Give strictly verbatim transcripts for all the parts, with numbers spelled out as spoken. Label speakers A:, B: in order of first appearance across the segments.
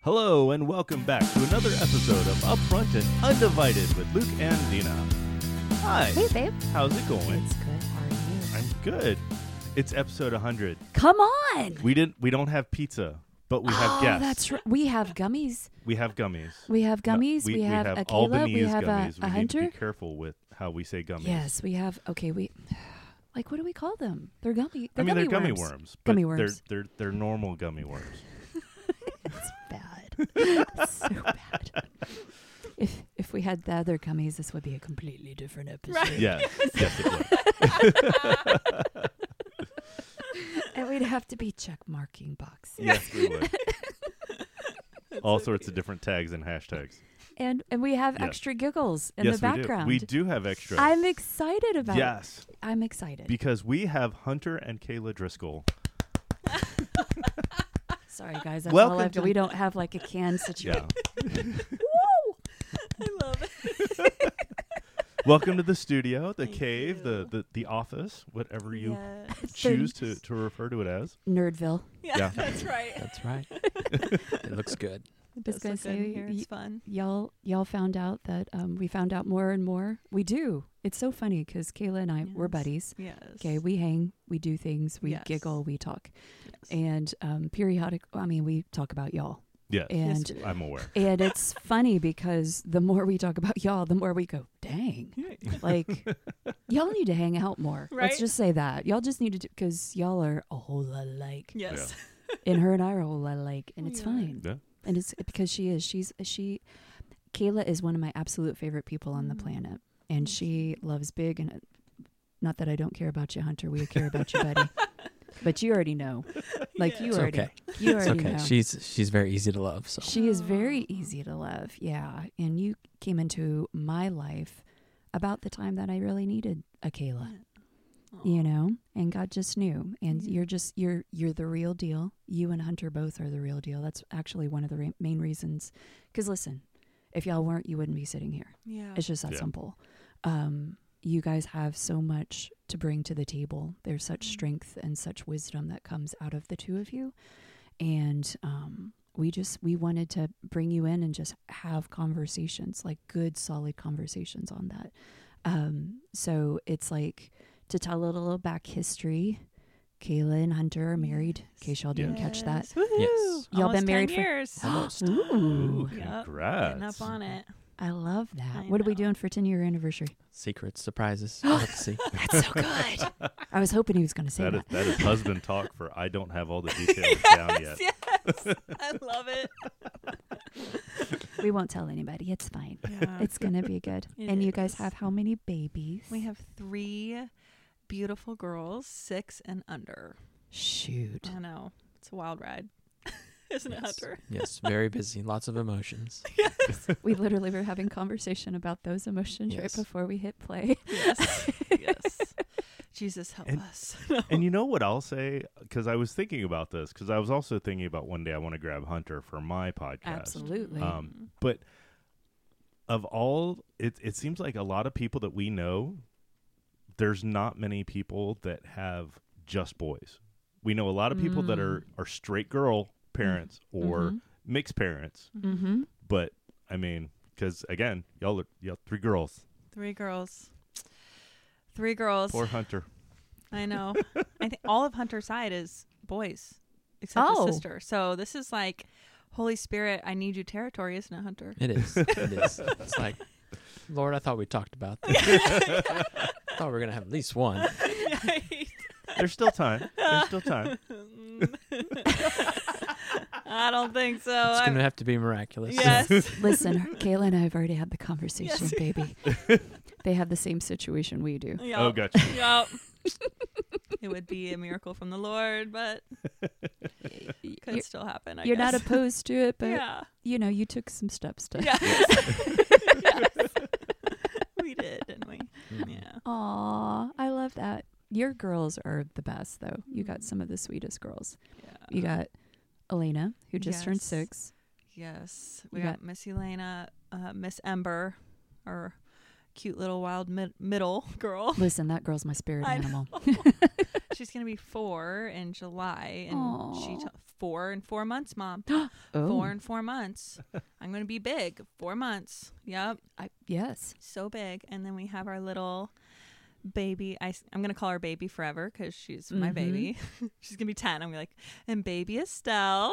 A: Hello and welcome back to another episode of Upfront and Undivided with Luke and Dina. Hi.
B: Hey, babe.
A: How's it going?
B: It's good. How are you?
A: I'm good. It's episode one hundred.
B: Come on.
A: We didn't. We don't have pizza, but we have
B: oh,
A: guests.
B: that's right. We have gummies.
A: We have gummies.
B: We have
A: No,
B: gummies.
A: we,
B: we, have,
A: we have
B: Akela.
A: Albanese
B: we have
A: gummies.
B: a, a
A: we need to
B: hunter.
A: be careful with how we say gummies.
B: Yes, we have. Okay, we. Like, what do we call them? They're gummy.
A: I
B: They're
A: mean,
B: gummy
A: they're gummy
B: worms.
A: worms. But
B: Gummy
A: They're,
B: worms.
A: they're they're normal gummy worms.
B: It's bad. So bad. If if we had the other gummies, this would be a completely different episode.
C: Right.
A: Yes. Yes, it would.
B: And we'd have to be check marking boxes.
A: Yes, we would. All sorts of different tags and hashtags.
B: And and we have
A: Yes.
B: extra giggles in
A: yes,
B: the background.
A: we do. We do have extra.
B: I'm excited about it.
A: Yes,
B: I'm excited.
A: because we have Hunter and Kayla Driscoll.
B: Sorry, guys. That's
A: Welcome
B: all I've
A: to-
B: We don't have like a can situation.
A: Yeah.
B: Woo!
C: I love it.
A: Welcome to the studio, the
C: Thank
A: cave, the,
C: you.
A: the the office, whatever you
C: Yes.
A: choose to, to refer to it as.
B: Nerdville.
C: Yeah,
A: Yeah.
C: that's right.
D: That's right. It looks good.
C: It
B: Just
C: does
B: gonna
C: look good
B: say,
C: in here.
B: y-
C: It's fun.
B: Y'all, y'all found out that um, we found out more and more. We do. It's so funny because Kayla and I, we're
C: Yes.
B: buddies.
C: Yes.
B: Okay, we hang, we do things, we
C: Yes.
B: giggle, we talk,
C: Yes.
B: and um, periodic. I mean, we talk about y'all,
A: Yes,
B: and
C: Yes,
A: I'm aware.
B: and it's funny because the more we talk about y'all, the more we go, dang, like y'all need to hang out more. Let's
C: Right?
B: just say that y'all just need to, because y'all are a whole lot alike,
C: Yes.
B: and her and I are a whole lot alike, and
C: We
B: it's
C: are.
B: fine.
A: Yeah.
B: And it's because she is. She's she. Kayla is one of my absolute favorite people on the
C: Mm.
B: planet, and she loves big. And not that I don't care about you, Hunter. We care about you, buddy. But you already know. Like you
D: It's
B: already.
D: okay.
B: You
D: It's
B: already
D: okay.
B: know.
D: She's she's very easy to love. So
B: She is very
C: Oh.
B: easy to love. Yeah, and you came into my life about the time that I really needed a Kayla. You know, and God just knew, and
C: Yeah.
B: you're just you're you're the real deal. You and Hunter both are the real deal. That's actually one of the re- main reasons. Because listen, if y'all weren't, you wouldn't be sitting here.
C: Yeah.
B: It's just that
A: Yeah.
B: simple. Um, you guys have so much to bring to the table. There's such
C: Mhm.
B: strength and such wisdom that comes out of the two of you, and um, we just we wanted to bring you in and just have conversations, like good, solid conversations on that. Um, so it's like, to tell a little back history, Kayla and Hunter are married. In case y'all didn't catch that.
C: Yes. Woohoo.
D: Yes.
B: Y'all been
C: Almost
B: married
C: ten
B: for-
C: years.
D: Almost.
B: Ooh,
C: Yep.
A: Congrats.
C: Getting up on it.
B: I love that.
C: I
B: What are we
C: know.
B: doing for ten year anniversary?
D: Secrets, surprises. We'll have to see.
B: That's so good. I was hoping he was going to say
A: That is,
B: that.
A: that is husband talk for I don't have all the details down yet.
C: Yes. I love it.
B: We won't tell anybody. It's fine.
C: Yeah.
B: It's going to be good.
C: It
B: And you guys
C: is.
B: have how many babies?
C: We have three beautiful girls, six and under.
B: Shoot.
C: I know. It's a wild ride. Isn't it,
D: Yes.
C: Hunter?
D: Yes, very busy. Lots of emotions.
B: We literally were having conversation about those emotions right
D: Yes.
B: before we hit play.
C: Yes. Yes. Jesus, help
A: And-
C: us.
A: And you know what I'll say? Because I was thinking about this, because I was also thinking about one day I want to grab Hunter for my podcast.
B: Absolutely.
A: Um, But of all, it, it seems like a lot of people that we know, there's not many people that have just boys. We know a lot of people that are, are straight girl parents or
B: Mhm.
A: mixed parents.
B: Mm-hmm.
A: But, I mean, because, again, y'all are y'all three girls.
C: Three girls. Three girls.
A: Poor Hunter.
C: I know. I think all of Hunter's side is boys, except
B: Oh.
C: his sister. So this is like Holy Spirit, I need you territory, isn't it, Hunter?
D: It is. It is. It's like, Lord, I thought we talked about this. I thought we were gonna have at least one.
A: There's still time. There's still time.
C: I don't think so.
D: It's
C: I'm-
D: gonna have to be miraculous.
C: yes.
B: Listen, Kayla and I have already had the conversation,
C: Yes.
B: baby. They have the same situation we do.
C: Yup.
A: Oh, gotcha.
C: Yup. It would be a miracle from the Lord, but could
B: You're,
C: still happen. I
B: you're not
C: guess.
B: opposed to it, but
C: yeah.
B: you know, you took some steps to.
C: Yeah. Yes. We did, didn't we?
D: Mm.
C: Yeah.
B: Aw, I love that. Your girls are the best, though. You got
C: Mm.
B: some of the sweetest girls.
C: Yeah.
B: You got Elena, who just turned
C: Yes.
B: six.
C: Yes. We
B: You
C: got,
B: got-
C: Miss Elena, uh, Miss Ember, or cute little wild mid- middle girl.
B: Listen, that girl's my spirit
C: I
B: animal.
C: She's gonna be four in July, and
B: Aw.
C: she t- four in four months, Mom.
B: Oh,
C: Four in four months. I'm gonna be big. Four months. Yep,
B: I, yes.
C: so big. And then we have our little baby. I, am gonna call her baby forever because she's my
B: Mhm.
C: baby. She's gonna be ten. I'm gonna be like, and baby Estelle,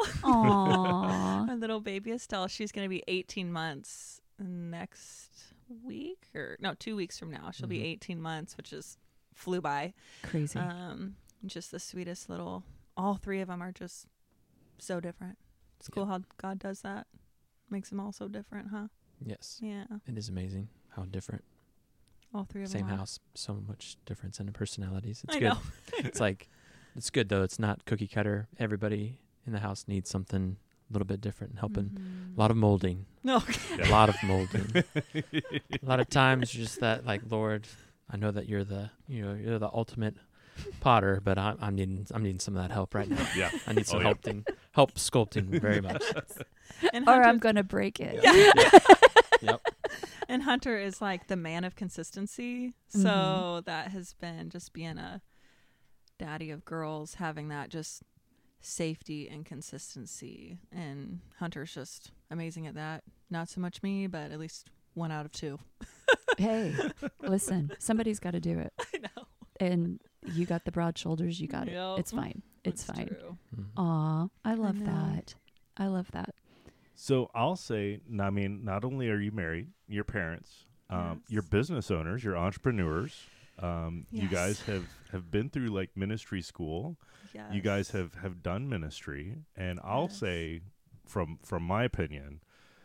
B: Aww.
C: our little baby Estelle. She's gonna be eighteen months next week, or no, two weeks from now. She'll be
D: Mhm.
C: eighteen months, which is flew by.
B: Crazy.
C: Um, just the sweetest little. All three of them are just so different. It's cool how God does that. Makes them all so different, huh?
D: Yes.
C: Yeah,
D: It is amazing how different.
C: all three of
D: Same
C: them. are.
D: house, so much difference in the personalities. It's
C: I
D: good.
C: know.
D: It's like, it's good though. It's not cookie cutter. Everybody in the house needs something a little bit different and helping.
C: Mhm.
D: A lot of molding.
C: No.
D: A lot of molding. A lot of times just that, like, Lord, I know that you're the, you know, you're the ultimate potter, but I'm, I'm needing, I'm needing some of that help right now.
A: Yeah.
D: I need some
A: Oh, yeah.
D: helping, help sculpting very much.
C: And
B: or I'm
C: Hunter's-
B: gonna break it.
C: Yeah.
D: Yep.
C: And Hunter is like the man of consistency.
B: Mhm.
C: So that has been just being a daddy of girls, having that just safety and consistency. And Hunter's just amazing at that. Not so much me, but at least one out of two.
B: Hey, listen, somebody's got to do it.
C: I know.
B: And you got the broad shoulders. You got
C: Yep.
B: it. It's fine. It's
C: That's
B: fine.
C: true.
D: Mhm.
B: Aw, I love
C: know.
B: that. I love that.
A: So I'll say, n- I mean, not only are you married, your parents, um,
C: Yes.
A: you're business owners, you're entrepreneurs. Um, You
C: Yes.
A: guys have, have been through like ministry school.
C: Yes.
A: You guys have, have done ministry, and I'll
C: Yes.
A: say, from from my opinion,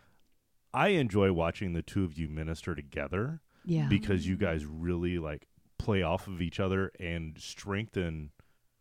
A: I enjoy watching the two of you minister together
B: Yeah.
A: because you guys really like play off of each other and strengthen.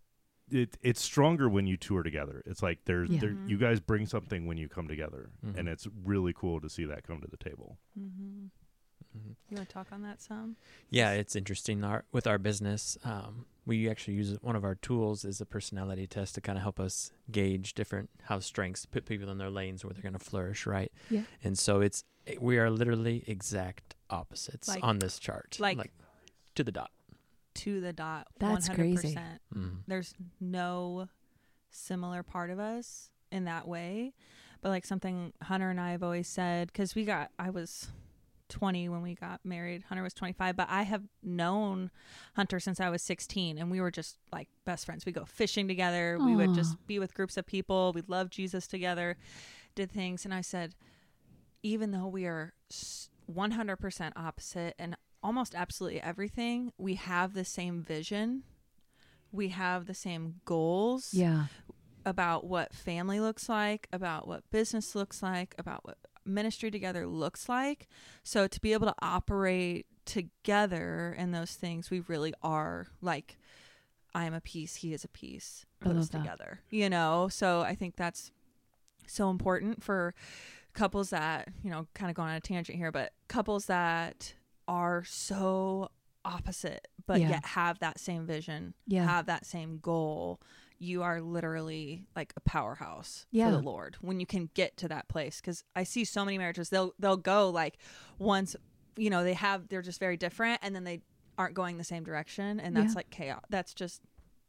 A: It it's stronger when you two are together. It's like there's
B: Yeah.
A: there,
C: Mhm.
A: you guys bring something when you come together,
D: Mhm.
A: and it's really cool to see that come to the table.
C: Mm-hmm.
D: Mhm.
C: You want to talk on that some?
D: Yeah, it's interesting. Our, with our business, um, we actually use one of our tools is a personality test to kind of help us gauge different house strengths, put people in their lanes where they're going to flourish, right?
B: Yeah.
D: And so it's we are literally exact opposites
C: Like-
D: on this chart,
C: like-
D: to the dot.
C: To the dot.
B: That's crazy.
C: one hundred percent.
D: Mm.
C: There's no similar part of us in that way. But like something Hunter and I have always said, because we got, I was twenty when we got married. Hunter was twenty-five, but I have known Hunter since I was sixteen, and we were just like best friends. We go fishing together. We would
B: Aw.
C: just be with groups of people. We loved Jesus together, did things. And I said, even though we are s- one hundred percent opposite and almost absolutely everything, we have the same vision. We have the same goals
B: Yeah.
C: about what family looks like, about what business looks like, about what ministry together looks like. So to be able to operate together in those things, we really are like, I am a piece, he is a piece,
B: I
C: put us
B: love that.
C: together, you know? So I think that's so important for couples that, you know, kind of going on a tangent here, but couples that are so opposite, but
B: Yeah.
C: yet have that same vision,
B: Yeah.
C: have that same goal. You are literally like a powerhouse
B: Yeah.
C: for the Lord when you can get to that place. Because I see so many marriages, they'll they'll go like once, you know, they have they're just very different, and then they aren't going the same direction, and that's
B: Yeah.
C: like chaos. That's just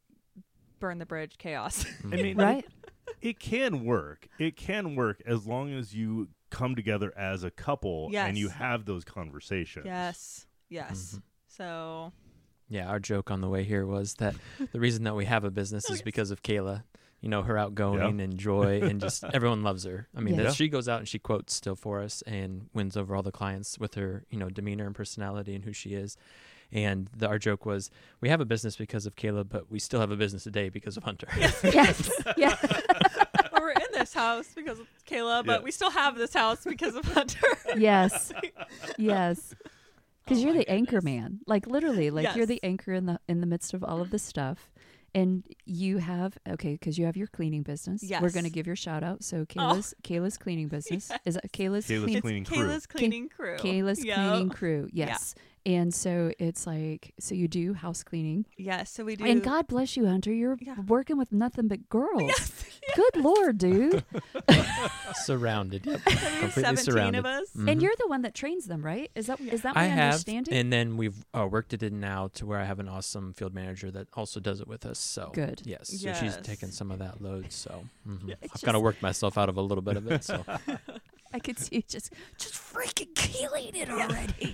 C: burn the bridge chaos.
D: Mm.
A: I mean,
B: Right?
A: it can work. It can work as long as you come together as a couple and you
C: Yes.
A: have those conversations.
C: yes, yes.
D: Mhm.
C: So
D: Yeah, our joke on the way here was that the reason that we have a business
C: Oh,
D: is
C: yes.
D: because of Kayla. You know, her outgoing and joy, and just everyone loves her. I mean,
B: Yeah.
D: that
A: Yeah.
D: she goes out and she quotes still for us and wins over all the clients with her, you know, demeanor and personality and who she is. And the, our joke was, we have a business because of Kayla, but we still have a business today because of Hunter.
B: Yes. Yeah.
C: we're in this house because of Kayla, but
A: Yeah.
C: we still have this house because of Hunter.
B: Yes. Yes. Because
C: Oh
B: you're
C: my
B: the anchor
C: goodness.
B: man. Like literally, like you're the
C: Yes.
B: anchor in the in the midst of all of this stuff. And you have okay, because you have your cleaning business. We're
C: Yes.
B: going to give your shout out. So Kayla's Kayla's cleaning business
C: Yes.
B: is that Kayla's
A: Kayla's
B: clean,
A: cleaning crew.
C: Kayla's cleaning crew.
B: Kayla's
C: Yep.
B: cleaning crew.
C: Yeah.
B: Yes. And so it's like, so you do house cleaning.
C: Yes, so we do.
B: And God bless you, Hunter. You're
C: Yeah.
B: working with nothing but girls.
C: Yes,
B: Good Lord, dude.
D: Surrounded. Yep.
C: there's
D: Completely
C: seventeen
D: surrounded.
C: of us.
D: Mhm.
B: And you're the one that trains them, right? Is that is that my
D: I have,
B: understanding?
D: and then we've uh, worked it in now to where I have an awesome field manager that also does it with us. So
B: Good.
D: yes, so
C: Yes.
D: she's taken some of that load. So mhm.
C: Yeah,
B: it's
D: I've kind of
B: just-
D: worked myself out of a little bit of it. So
B: I could see you just just freaking killing it already.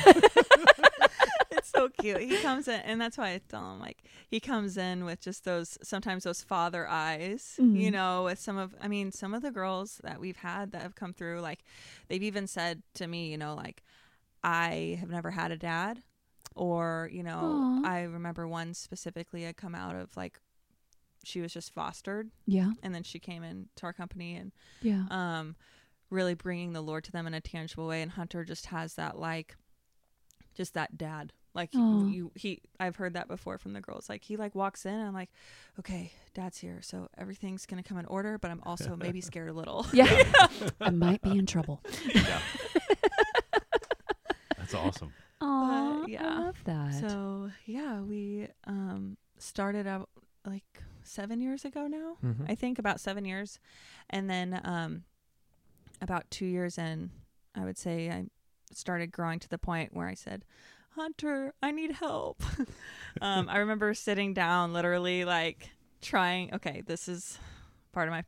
C: It's so cute. He comes in, and that's why I tell him, like, he comes in with just those, sometimes those father eyes,
B: Mhm.
C: you know, with some of, I mean, some of the girls that we've had that have come through, like, they've even said to me, you know, like, I have never had a dad, or, you know,
B: Aw.
C: I remember one specifically had come out of, like, she was just fostered,
B: Yeah,
C: and then she came into our company, and
B: yeah.
C: um, really bringing the Lord to them in a tangible way. And Hunter just has that, like, just that dad. Like
B: Aw.
C: you, he, I've heard that before from the girls. Like he like walks in and I'm like, okay, dad's here. So everything's going to come in order, but I'm also maybe scared a little.
B: Yeah. I might be in trouble.
A: That's awesome.
B: Oh,
C: yeah.
B: I love that.
C: So yeah, we, um, started out like seven years ago now,
D: Mhm.
C: I think about seven years. And then, um, about two years in, I would say I started growing to the point where I said, Hunter, I need help. um, I remember sitting down, literally like trying, okay, this is part of my,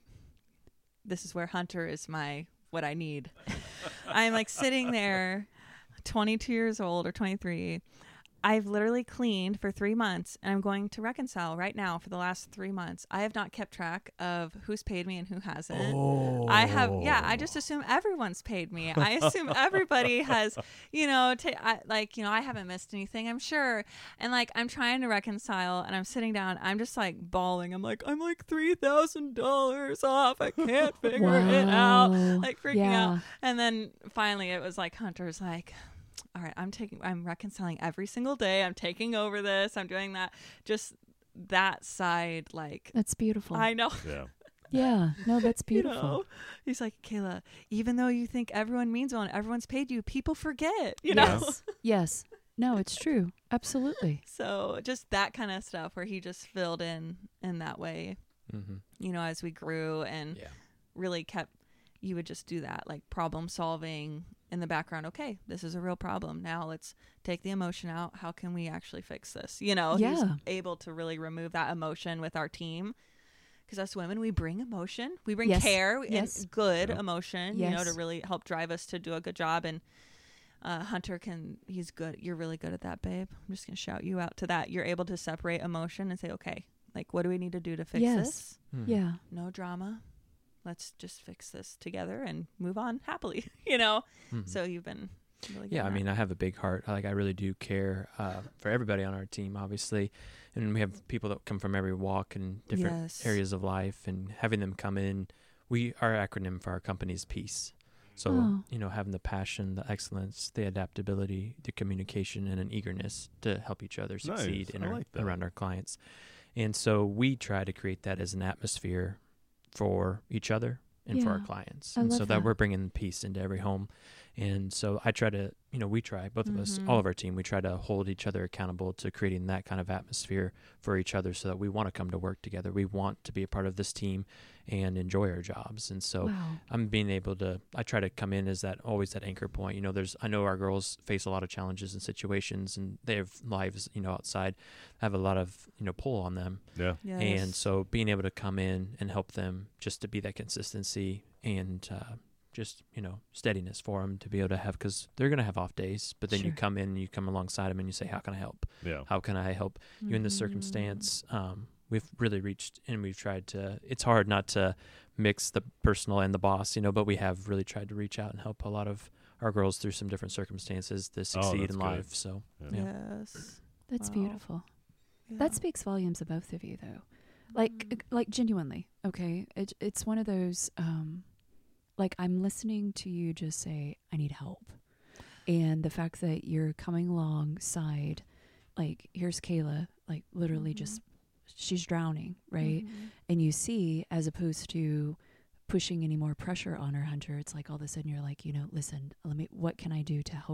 C: this is where Hunter is my, what I need. I'm like sitting there, twenty-two years old or twenty-three. I've literally cleaned for three months and I'm going to reconcile right now for the last three months. I have not kept track of who's paid me and who hasn't.
A: Oh.
C: I have, yeah, I just assume everyone's paid me. I assume everybody has, you know, ta- I, like, you know, I haven't missed anything, I'm sure. And like, I'm trying to reconcile and I'm sitting down, I'm just like bawling. I'm like, I'm like three thousand dollars off. I can't figure it out.
B: Wow.
C: Like freaking
B: Yeah.
C: out. And then finally it was like, Hunter's like, all right, I'm taking, I'm reconciling every single day. I'm taking over this. I'm doing that. Just that side, like,
B: That's beautiful.
C: I know.
A: Yeah.
B: yeah. No, that's
C: You
B: beautiful.
C: know, he's like, Kayla, even though you think everyone means well and everyone's paid you, people forget, you know?
B: Yes. Yes. No, it's true. Absolutely.
C: So just that kind of stuff where he just filled in in that way,
D: Mhm.
C: you know, as we grew and
D: Yeah.
C: really kept, you would just do that, like problem solving in the background. Okay, this is a real problem. Now let's take the emotion out. How can we actually fix this? You know, he's
B: Yeah.
C: able to really remove that emotion with our team. Because us women, we bring emotion, we bring
B: Yes.
C: care
B: Yes.
C: and good
A: Yeah.
C: emotion, you know,
B: Yes.
C: to really help drive us to do a good job. And uh, Hunter can, he's good. You're really good at that, babe. I'm just going to shout you out to that. You're able to separate emotion and say, okay, like, what do we need to do to fix
B: Yes.
C: this?
D: Mhm.
B: Yeah.
C: No drama. Let's just fix this together and move on happily, you know?
D: Mhm.
C: So you've been really good.
D: Yeah,
C: at
D: I
C: that.
D: mean, I have a big heart. Like, I really do care uh, for everybody on our team, obviously. And we have people that come from every walk and different
C: Yes.
D: areas of life, and having them come in. We our acronym for our company is PEACE. So,
B: Oh.
D: you know, having the passion, the excellence, the adaptability, the communication, and an eagerness to help each other succeed
A: Nice.
D: in
A: I
D: our,
A: like that.
D: around our clients. And so we try to create that as an atmosphere for each other and for our
B: Yeah.
D: clients.
B: I
D: And so
B: love
D: that,
B: that.
D: we're bringing peace into every home. And so I try to, you know, we try, both of us,
C: Mhm.
D: all of our team, we try to hold each other accountable to creating that kind of atmosphere for each other so that we want to come to work together. We want to be a part of this team and enjoy our jobs. And so
B: Wow.
D: I'm being able to, I try to come in as that, always that anchor point. You know, there's, I know our girls face a lot of challenges and situations, and they have lives, you know, outside, have a lot of, you know, pull on them.
A: Yeah.
C: Yes.
D: And so being able to come in and help them just to be that consistency and uh, just, you know, steadiness for them to be able to have, because they're going to have off days, but then you
B: Sure.
D: come in and you come alongside them and you say, how can I help?
A: Yeah.
D: How can I help you in this
C: Mhm.
D: circumstance? Um, we've really reached and we've tried to, it's hard not to mix the personal and the boss, you know, but we have really tried to reach out and help a lot of our girls through some different circumstances to succeed
A: that's
D: in
A: good.
D: life. So, yeah.
C: Yes.
B: That's
C: Wow.
B: beautiful.
C: Yeah.
B: That speaks volumes of both of you, though. Like,
C: Mm.
B: like genuinely. Okay, it, it's one of those. Um, like I'm listening to you just say, "I need help," and the fact that you're coming alongside, like, here's Kayla, like literally
C: Mhm.
B: just she's drowning, right?
C: Mhm.
B: And you see, as opposed to pushing any more pressure on her, Hunter, it's like all of a sudden you're like, you know, listen, let me. What can I do to help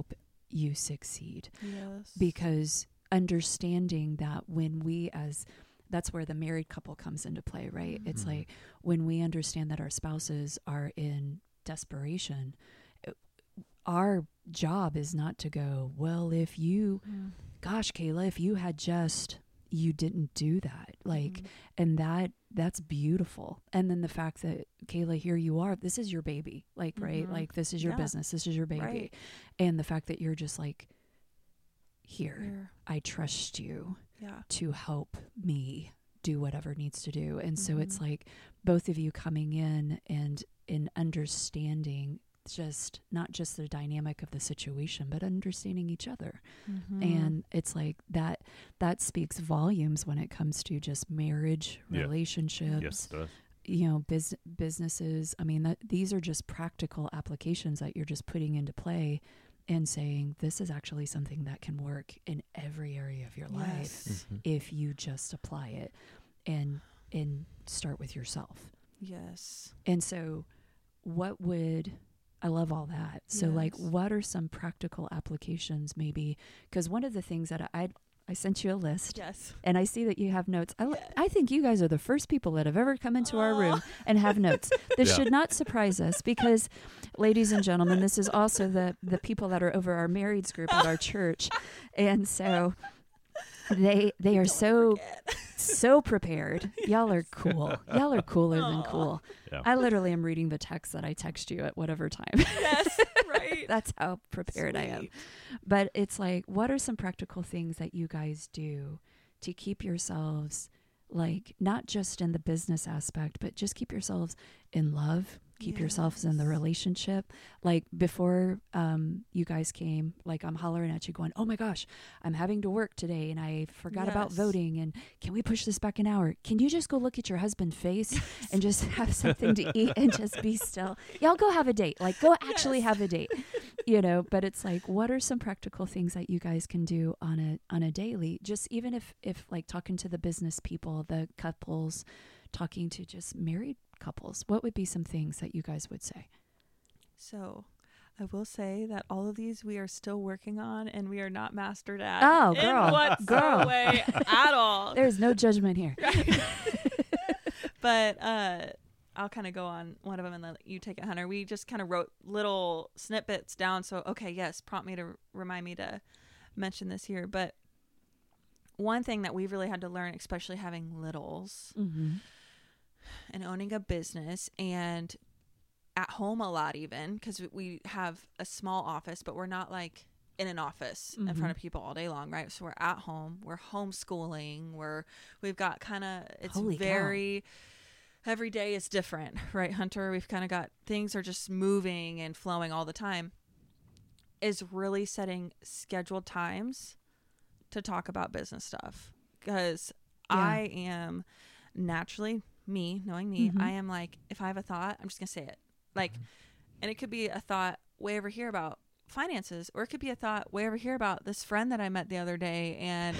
B: you succeed.
C: Yes.
B: Because understanding that when we as that's where the married couple comes into play, right? It's
D: Mhm.
B: like when we understand that our spouses are in desperation, it- our job is not to go, well, if you,
C: Mm.
B: gosh, Kayla, if you had just, you didn't do that. Like,
C: Mhm.
B: and that, that's beautiful. And then the fact that, Kayla, here you are, this is your baby. Like, right?
C: Mhm.
B: Like, this is your
C: Yeah.
B: business. This is your baby.
C: Right.
B: And the fact that you're just like, here,
C: Here.
B: I trust you
C: Yeah.
B: to help me do whatever needs to do. And so it's
C: Mhm.
B: like both of you coming in and in understanding just not just the dynamic of the situation, but understanding each other.
C: Mhm.
B: And it's like that that speaks volumes when it comes to just marriage,
A: Yeah.
B: relationships,
A: Yes, it does.
B: you know, biz- businesses. I mean, that these are just practical applications that you're just putting into play and saying this is actually something that can work in every area of your life
C: Yes.
D: Mhm.
B: if you just apply it and and start with yourself.
C: Yes.
B: And so what would I love all that. So like
C: Yes.
B: what are some practical applications maybe, because one of the things that I I sent you a list
C: Yes.
B: and I see that you have notes. I, li-
C: Yes.
B: I think you guys are the first people that have ever come into our room
C: Aw.
B: and have notes. This
A: Yeah.
B: should not surprise us because, ladies and gentlemen, this is also the, the people that are over our marrieds group at our church. And so they they are
C: Don't
B: so
C: forget.
B: so prepared. Y'all are cool. Y'all are cooler than
C: Aw.
B: cool.
A: Yeah.
B: I literally am reading the text that I text you at whatever time.
C: Yes. Right.
B: That's how prepared I am.
C: Sweet.
B: But it's like, what are some practical things that you guys do to keep yourselves, like, not just in the business aspect, but just keep yourselves in love, keep yourselves in the
C: Yes.
B: relationship? Like, before um, you guys came, like, I'm hollering at you going, oh my gosh, I'm having to work today and I forgot about
C: Yes.
B: voting. And can we push this back an hour? Can you just go look at your husband's face and just have something to eat and just be still? Y'all go have a date. Like, go actually
C: Yes.
B: have a date. You know, but it's like, what are some practical things that you guys can do on a on a daily? Just even if if like talking to the business people, the couples, talking to just married couples, what would be some things that you guys would say?
C: So, I will say that all of these we are still working on, and we are not mastered at.
B: Oh,
C: in
B: girl.
C: whatsoever
B: Girl.
C: way at all.
B: There's no judgment here.
C: But uh, I'll kind of go on one of them, and then you take it, Hunter. We just kind of wrote little snippets down. So, okay, yes, prompt me to remind me to mention this here. But one thing that we've really had to learn, especially having littles
B: Mm-hmm.
C: and owning a business and at home a lot, even because we have a small office, but we're not like in an office in
B: Mhm.
C: front of people all day long, right? So we're at home, we're homeschooling, we're we've got kind of it's
B: Holy cow.
C: very every day is different, right, Hunter? We've kind of got things are just moving and flowing all the time. Is really setting scheduled times to talk about business stuff, because
B: Yeah.
C: I am naturally me, knowing me,
B: Mhm.
C: I am like, if I have a thought, I'm just gonna say it. Like, and it could be a thought way over here about finances, or it could be a thought way over here about this friend that I met the other day. And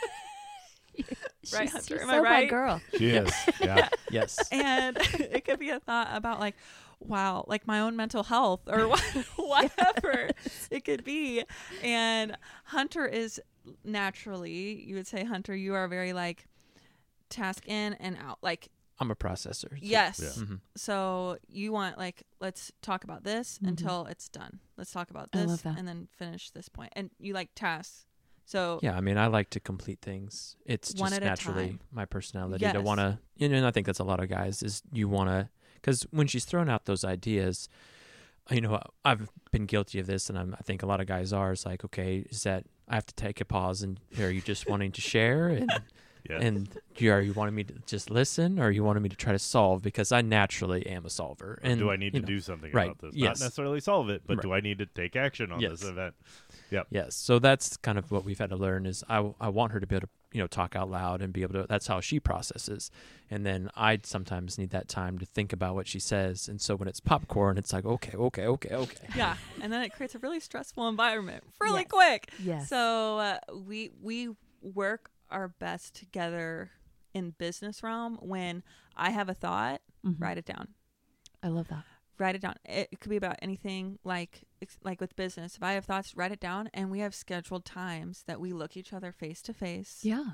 C: Right,
B: She's,
C: Hunter,
B: she's
C: am
B: so
C: I
B: my
C: right?
B: girl.
A: She is. Yeah.
D: Yes.
C: and it could be a thought about like, wow, like my own mental health or what, whatever it could be. And Hunter is naturally, you would say, Hunter, you are very like task in and out. Like,
D: I'm a processor. so-
C: yes.
A: Yeah.
D: Mhm.
C: So you want like, let's talk about this
B: Mhm.
C: until it's done. Let's talk about
B: I
C: this
B: love that.
C: and then finish this point. And you like tasks. So
D: Yeah, I mean, I like to complete things. It's
C: One
D: just
C: at a
D: naturally
C: time.
D: my personality to
C: Yes.
D: want to, you know, and I think that's a lot of guys is you want to, because when she's thrown out those ideas, you know, I've been guilty of this, and I'm, I think a lot of guys are. It's like, okay, is that I have to take a pause, and are you just wanting to share, and
A: Yeah.
D: and you, are you wanting me to just listen, or are you wanting me to try to solve? Because I naturally am a solver.
A: Or
D: And
A: do I need
D: you
A: to
D: know,
A: do something
D: right,
A: about this?
D: yes.
A: Not necessarily solve it, but
D: Right.
A: do I need to take action on
D: Yes.
A: this event?
D: Yes. So that's kind of what we've had to learn is I, I want her to be able to, you know, talk out loud and be able to, that's how she processes. And then I sometimes need that time to think about what she says. And so when it's popcorn, it's like, okay, okay, okay, okay.
C: yeah. And then it creates a really stressful environment really
B: Yes.
C: quick.
B: Yes.
C: So uh, we we work our best together in business realm. When I have a thought,
B: Mhm.
C: write it down.
B: I love that.
C: Write it down. It, it could be about anything. Like ex- like with business, if I have thoughts, write it down, and we have scheduled times that we look each other face to face.
B: Yeah.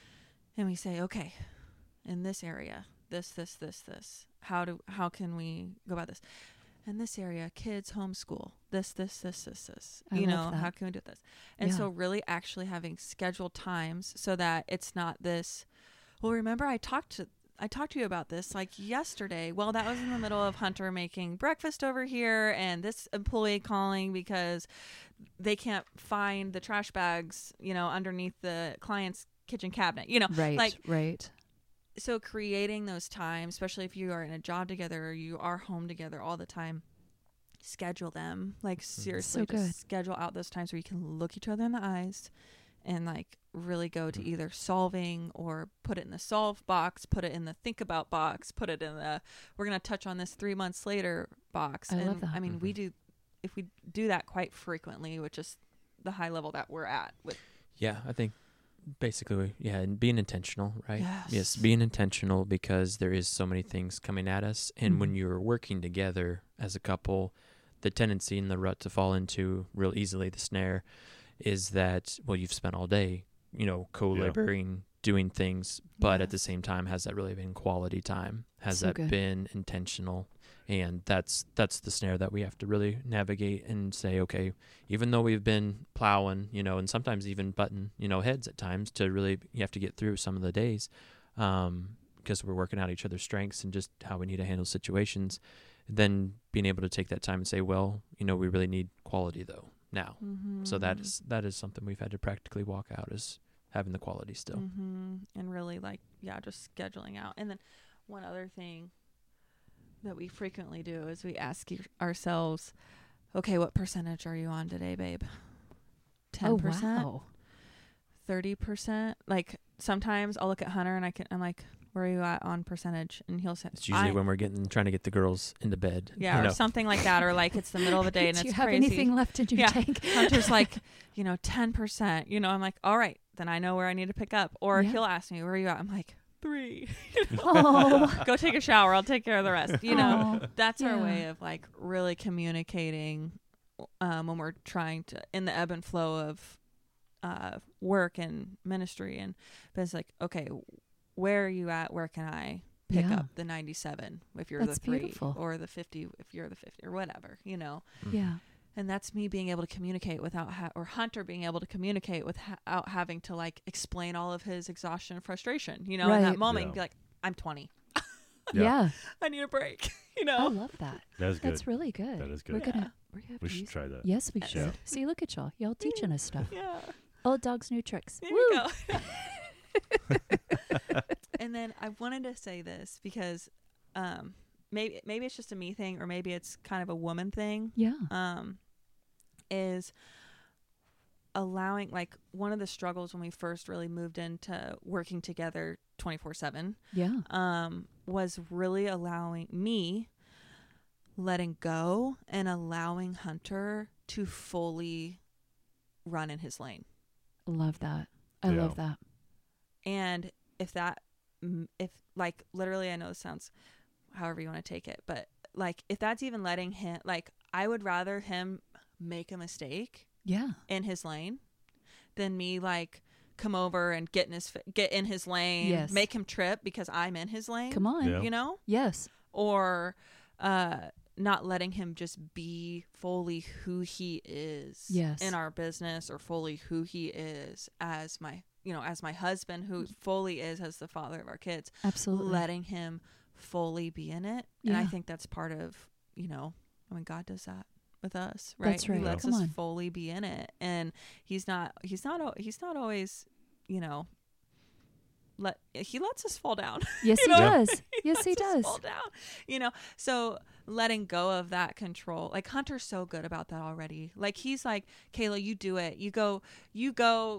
C: And we say, okay, in this area, this, this, this, this, how do, how can we go about this? In this area, kids homeschool, this, this, this, this, this,
B: I
C: you know,
B: love that.
C: how can we do this? And
B: Yeah.
C: so really actually having scheduled times so that it's not this, well, remember I talked to, I talked to you about this like yesterday. Well, that was in the middle of Hunter making breakfast over here and this employee calling because they can't find the trash bags, you know, underneath the client's kitchen cabinet, you know,
B: Right.
C: like,
B: right.
C: so creating those times, especially if you are in a job together or you are home together all the time, schedule them. Like seriously,
B: So
C: just
B: good.
C: schedule out those times where you can look each other in the eyes and like really go to either solving or put it in the solve box, put it in the think about box, put it in the we're going to touch on this three months later box.
B: I
C: and
B: love that.
C: I mean, we do, if we do that quite frequently, which is the high level that we're at with.
D: Yeah, I think basically, yeah, and being intentional, right?
C: Yes.
D: Yes, being intentional because there is so many things coming at us. And when
B: Mhm.
D: you're working together as a couple, the tendency and the rut to fall into real easily, the snare, is that, well, you've spent all day, you know, co-laboring, doing things, but at the
C: Yes.
D: same time, has that really been quality time? Has
B: So
D: that
B: good.
D: been intentional? And that's that's the snare that we have to really navigate and say, okay, even though we've been plowing, you know, and sometimes even butting, you know, heads at times to really, you have to get through some of the days um, because we're working out each other's strengths and just how we need to handle situations. Then being able to take that time and say, well, you know, we really need quality though now.
C: Mm-hmm.
D: So that is that is something we've had to practically walk out, is having the quality still.
C: Mm-hmm. And really like, yeah, just scheduling out. And then one other thing that we frequently do is we ask y- ourselves, okay, what percentage are you on today, babe? ten percent,
B: Oh, wow.
C: thirty percent. Like sometimes I'll look at Hunter and I can, I'm like, where are you at on percentage? And he'll say,
D: It's usually
C: I-
D: when we're getting trying to get the girls into bed.
C: yeah,
D: you
C: or
D: know.
C: something like that. Or like it's the middle of the day and
B: Do
C: it's
B: you have
C: crazy.
B: anything left in your
C: Yeah.
B: tank?
C: Hunter's like, you know, ten percent, you know, I'm like, all right, then I know where I need to pick up. Or
B: Yeah.
C: he'll ask me, where are you at? I'm like, three.
B: Oh.
C: Go take a shower. I'll take care of the rest. You know,
B: Aw,
C: that's our
B: yeah.
C: way of like really communicating um, when we're trying to, in the ebb and flow of uh, work and ministry. And but it's like, okay, where are you at? Where can I pick
B: Yeah.
C: up the ninety-seven if you're
B: That's
C: the three
B: beautiful.
C: or the fifty if you're the fifty or whatever, you know?
D: Mhm.
B: Yeah.
C: And that's me being able to communicate without, ha- or Hunter being able to communicate without having to like explain all of his exhaustion and frustration, you know, in that
B: Right.
C: moment,
A: Yeah.
C: and be like, I'm twenty.
A: Yeah.
B: Yeah.
C: I need a break, you
B: I
C: know?
B: love that.
A: That's good.
B: That's really good.
A: That is
B: We're
A: good.
B: gonna. We're gonna have
A: We
B: to
A: should
B: use-
A: try that.
B: Yes, we
C: Yes.
B: should.
A: Yeah.
B: See, look at y'all. Y'all teaching us stuff.
C: Yeah.
B: Old dogs, new tricks.
C: There
B: Woo.
C: you go. And then I wanted to say this because um, maybe maybe it's just a me thing or maybe it's kind of a woman thing.
B: Yeah.
C: Um, is allowing, like, one of the struggles when we first really moved into working together twenty-four seven
B: Yeah.
C: um, was really allowing me letting go and allowing Hunter to fully run in his lane.
B: Love that. I
A: Yeah.
B: love that.
C: And if that, mm, if like literally, I know this sounds however you want to take it, but like if that's even letting him, like I would rather him make a mistake
B: Yeah.
C: in his lane than me like come over and get in his fa- get in his lane,
B: Yes.
C: make him trip because I'm in his lane.
B: Come on.
A: Yeah.
C: You know,
B: Yes.
C: or uh, not letting him just be fully who he is
B: Yes.
C: in our business, or fully who he is as my, you know, as my husband, who fully is as the father of our kids.
B: Absolutely.
C: Letting him fully be in it. And I
B: Yeah.
C: think that's part of, you know, I mean, God does that with us, right?
B: That's right.
C: He lets
B: Come
C: us
B: on.
C: fully be in it. And he's not, he's not, al- he's not always, you know, let, he lets us fall down.
B: Yes,
C: You
B: he
C: know?
B: does. Yes, he
C: lets us
B: does.
C: fall down, you know, so letting go of that control, like Hunter's so good about that already. Like he's like, Kayla, you do it. You go, you go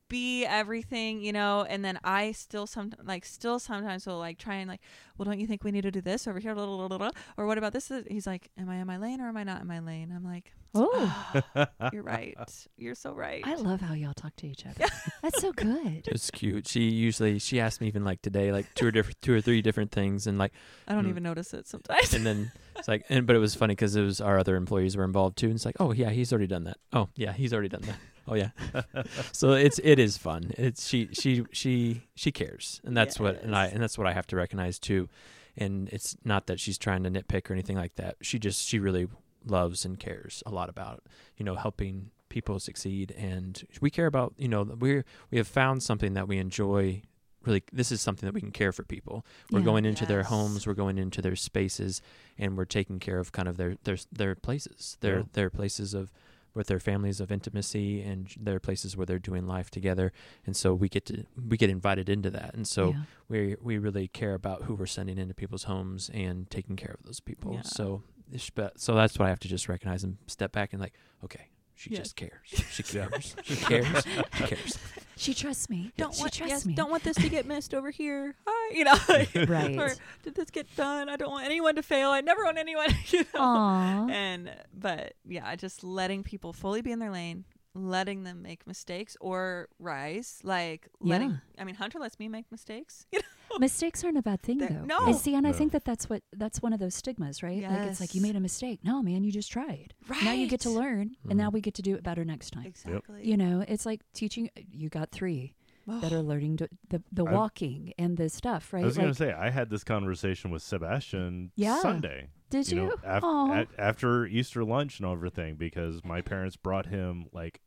C: be everything, you know, and then I still some like still sometimes will like try and like, well, don't you think we need to do this over here, blah, blah, blah, blah, or what about this? He's like, am I in my lane or am I not in my lane? I'm like,
B: Oh,
C: you're right, you're so right.
B: I love how y'all talk to each other. That's so good.
D: It's cute. She usually she asked me even like today like two or different two or three different things, and like
C: I don't
D: Mm.
C: even notice it sometimes.
D: and then it's like and but it was funny because it was our other employees were involved too, and it's like, oh yeah, he's already done that. Oh yeah, he's already done that. Oh yeah. So it's it is fun. It's she she she she cares, and that's what and I
C: Yes.
D: and that's what I have to recognize too. And it's not that she's trying to nitpick or anything like that. She just she really loves and cares a lot about, you know, helping people succeed, and we care about, you know, we're we have found something that we enjoy. Really, this is something that we can care for people. We're
B: Yeah.
D: going into their
C: Yes.
D: homes, we're going into their spaces, and we're taking care of kind of their their their places, their
A: Yeah.
D: their places of with their families of intimacy, and their places where they're doing life together. And so we get to we get invited into that, and so
B: Yeah.
D: we we really care about who we're sending into people's homes and taking care of those people.
C: Yeah.
D: So it's- but so that's what I have to just recognize and step back and like, okay, she
C: Yes.
D: just cares. She cares. She cares. She cares.
B: She trusts me.
C: don't
B: she
C: want
B: trusts
C: yes,
B: me.
C: don't want this to get missed over here. Hi, you know. like,
B: Right.
C: Or did this get done? I don't want anyone to fail. I never want anyone, you know.
B: Aw.
C: And but yeah, just letting people fully be in their lane, letting them make mistakes or rise. Like letting
B: Yeah.
C: I mean, Hunter lets me make mistakes. You know?
B: Mistakes aren't a bad thing,
C: They're-
B: though.
C: no.
B: And see, and I
A: No.
B: think that that's what that's one of those stigmas, right? Like it's like you
C: Yes.
B: made a mistake. No, man, you just tried.
C: Right.
B: Now you get to learn, and now
D: Mhm.
B: we get to do it better next time.
C: Exactly.
B: You know, it's like teaching. You got three that are learning to, the the
A: I-
B: walking and the stuff, right?
A: I was going
B: Like,
A: to say, I had this conversation with Sebastian
B: Yeah.
A: Sunday.
B: did
A: you
B: you?
A: know, af-
B: Aw.
A: at, after Easter lunch and everything, because my parents brought him like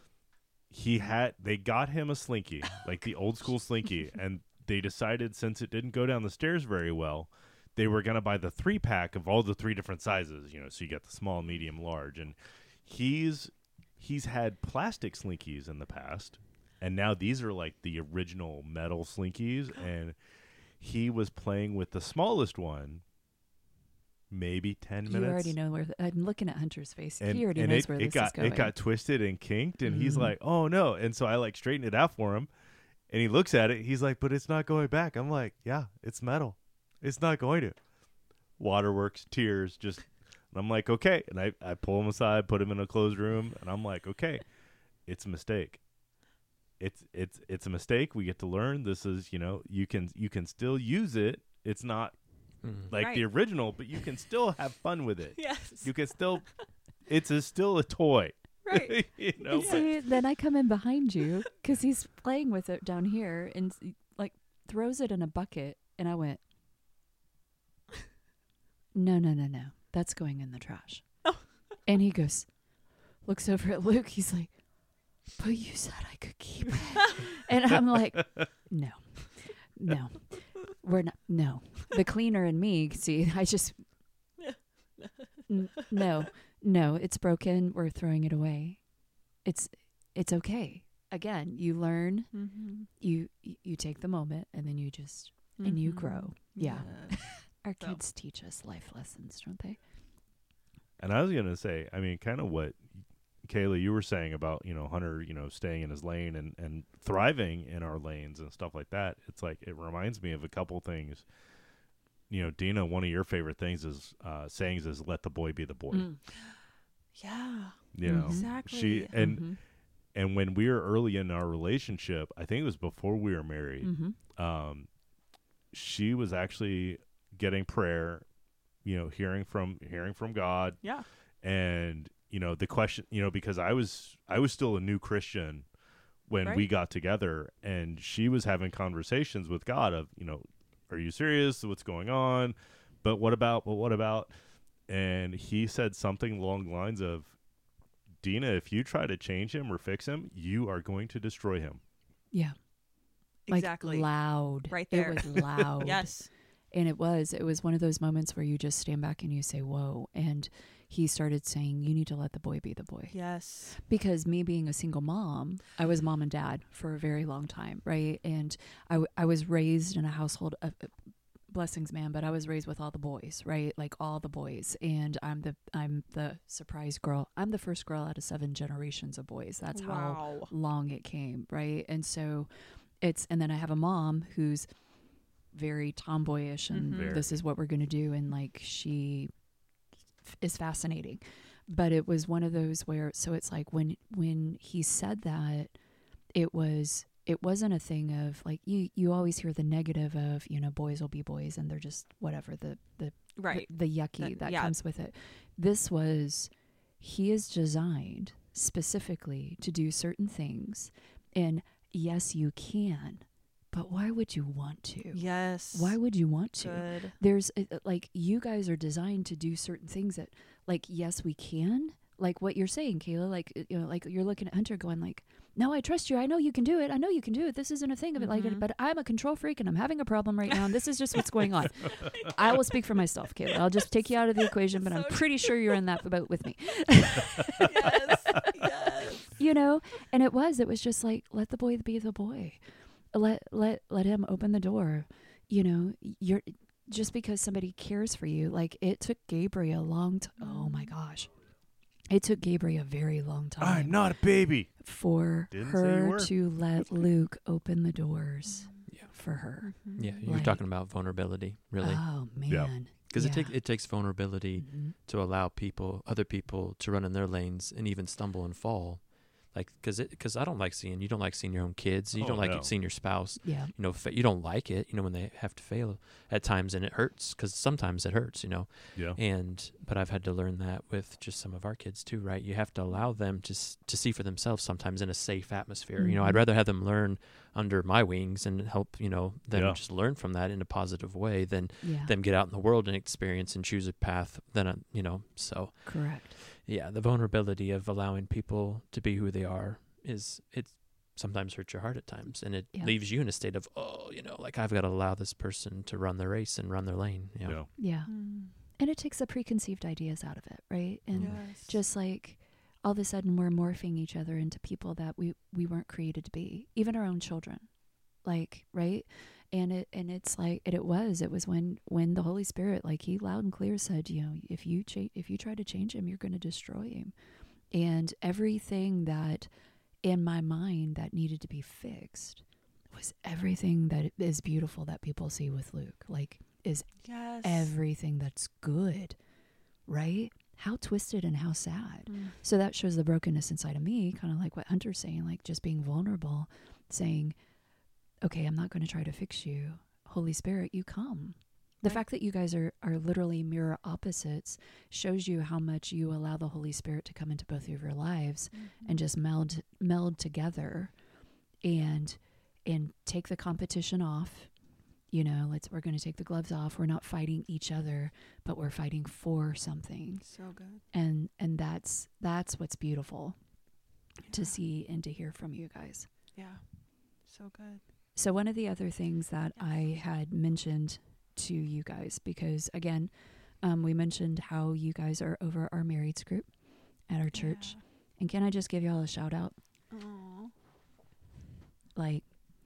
A: he had they got him a slinky, like the old school slinky, and they decided since it didn't go down the stairs very well, they were gonna buy the three pack of all the three different sizes. You know, so you got the small, medium, large, and he's he's had plastic slinkies in the past, and now these are like the original metal slinkies, and he was playing with the smallest one. Maybe ten
B: you
A: minutes.
B: already know where. The, I'm looking at Hunter's face.
A: And,
B: he already
A: and
B: knows
A: it,
B: where
A: it
B: this
A: got
B: is going.
A: it got twisted and kinked, and he's
B: Mhm.
A: like, "Oh no!" And so I like straightened it out for him, and he looks at it. He's like, "But it's not going back." I'm like, "Yeah, it's metal. It's not going to." Waterworks, tears, just. And I'm like, "Okay," and I I pull him aside, put him in a closed room, and I'm like, "Okay, it's a mistake. It's it's it's a mistake. We get to learn. This is you know you can you can still use it. It's not
D: Mhm.
A: like the
C: Right.
A: original, but you can still have fun with it.
C: Yes.
A: You can still. It's a, still a toy."
C: right.
A: you know,
B: And see, then I come in behind you because he's playing with it down here and s- like throws it in a bucket, and I went, "No, no, no, no, that's going in the trash."
C: Oh.
B: And he goes, looks over at Luke. He's like, "But you said I could keep it," and I'm like, "No, no, we're not. No, the cleaner and me. See, I just N- no, no, it's broken. We're throwing it away. It's it's okay. Again, you learn.
C: Mm-hmm.
B: You you take the moment, and then you just and you grow. Yeah. Our
C: So.
B: kids teach us life lessons, don't they?
A: And I was gonna say, I mean, kind of what Kayla you were saying about you know Hunter, you know, staying in his lane and and thriving in our lanes and stuff like that. It's like it reminds me of a couple things. You know, Dina, one of your favorite things is uh, sayings is "Let the boy be the boy."
B: Mm.
C: Yeah.
A: You know,
C: Exactly.
A: she and
B: Mhm.
A: and when we were early in our relationship, I think it was before we were married.
B: Mhm.
A: Um, she was actually getting prayer, you know, hearing from hearing from God,
C: Yeah.
A: and you know the question, you know, because I was I was still a new Christian when we
C: Right.
A: got together, and she was having conversations with God of, you know, are you serious? What's going on? But what about? But what about? And he said something along the lines of, Dina, if you try to change him or fix him, you are going to destroy him.
B: Yeah. Like
C: Exactly.
B: loud.
C: Right
B: It
C: there.
B: was loud.
C: Yes.
B: And it was. It was one of those moments where you just stand back and you say, "Whoa." And he started saying, "You need to let the boy be the boy."
C: Yes.
B: Because me being a single mom, I was mom and dad for a very long time, right? And I, w- I was raised in a household of, blessings, man, but I was raised with all the boys, right? Like all the boys, and I'm the I'm the surprise girl. I'm the first girl out of seven generations of boys. That's how
C: Wow.
B: long it came, right? And so it's, and then I have a mom who's very tomboyish, and
C: Mhm.
A: Very.
B: this is what we're going to do, and like she f- is fascinating. But it was one of those where, so it's like when when he said that, it was it wasn't a thing of like, you you always hear the negative of, you know, boys will be boys and they're just whatever, the the
C: Right.
B: the, the yucky
C: The-
B: that
C: yeah.
B: comes with it. This was, he is designed specifically to do certain things, and yes, you can, but why would you want to?
C: Yes.
B: Why would you want to?
C: Good.
B: There's uh, like, you guys are designed to do certain things that, like, yes, we can, like what you're saying, Kayla, like, you know, like you're looking at Hunter going like, no, I trust you. I know you can do it. I know you can do it. This isn't a thing of it like
C: Mhm.
B: it, but I'm a control freak and I'm having a problem right now. And this is just what's going on. I will speak for myself, Kayla. I'll just take you out of the equation, but I'm
C: So
B: pretty sure you're in that boat with me.
C: Yes. Yes.
B: You know, and it was, it was just like, let the boy be the boy. Let, let, let him open the door. You know, you're just because somebody cares for you. Like it took Gabriel a long time. Oh my gosh. It took Gabriel a very long time
A: I'm not a baby.
B: for
A: Didn't say you
B: her
A: were.
B: to let Luke open the doors
D: Yeah.
B: for her.
C: Mhm.
D: Yeah, you're
B: Like-
D: talking about vulnerability, really,
B: Oh man.
D: because
B: yeah.
D: it takes it takes vulnerability
B: Mhm.
D: to allow people, other people, to run in their lanes and even stumble and fall. Like, because because I don't like seeing, you don't like seeing your own kids, you
A: Oh,
D: don't like
A: no.
D: seeing your spouse,
B: Yeah.
D: you know, fa- you don't like it, you know, when they have to fail at times, and it hurts, because sometimes it hurts, you know.
A: Yeah.
D: And but I've had to learn that with just some of our kids too, right? You have to allow them to s- to see for themselves sometimes in a safe atmosphere. You know, I'd
B: Mhm.
D: rather have them learn under my wings and help, you know, them
A: Yeah.
D: just learn from that in a positive way than
B: Yeah.
D: them get out in the world and experience and choose a path. Then uh, you know, so
B: Correct.
D: yeah, the vulnerability of allowing people to be who they are is it sometimes hurts your heart at times, and it
B: Yeah.
D: leaves you in a state of, oh, you know, like I've got to allow this person to run their race and run their lane. You know?
A: Yeah.
B: Yeah.
C: Mm.
B: And it takes the preconceived ideas out of it, right? And
C: Yes.
B: just like all of a sudden we're morphing each other into people that we we weren't created to be, even our own children, like, right? And it and it's like it, it was it was when when the Holy Spirit, like, he loud and clear said, you know, if you cha- if you try to change him, you're going to destroy him. And everything that in my mind that needed to be fixed was everything that is beautiful that people see with Luke, like, is
C: Yes.
B: everything that's good, right? How twisted and how sad.
C: Mm.
B: So that shows the brokenness inside of me, kind of like what Hunter's saying, like just being vulnerable, saying, okay, I'm not going to try to fix you. Holy Spirit, you come. The
C: Right.
B: fact that you guys are, are literally mirror opposites shows you how much you allow the Holy Spirit to come into both of your lives and just meld meld together and and take the competition off. You know, let's we're going to take the gloves off. We're not fighting each other, but we're fighting for something.
C: So good.
B: And and that's that's what's beautiful to
C: Yeah.
B: see and to hear from you guys.
C: Yeah. So good.
B: So one of the other things that I had mentioned to you guys, because again, um, we mentioned how you guys are over our marrieds group at our church. And can I just give y'all a shout out?
C: Aw.
B: Like,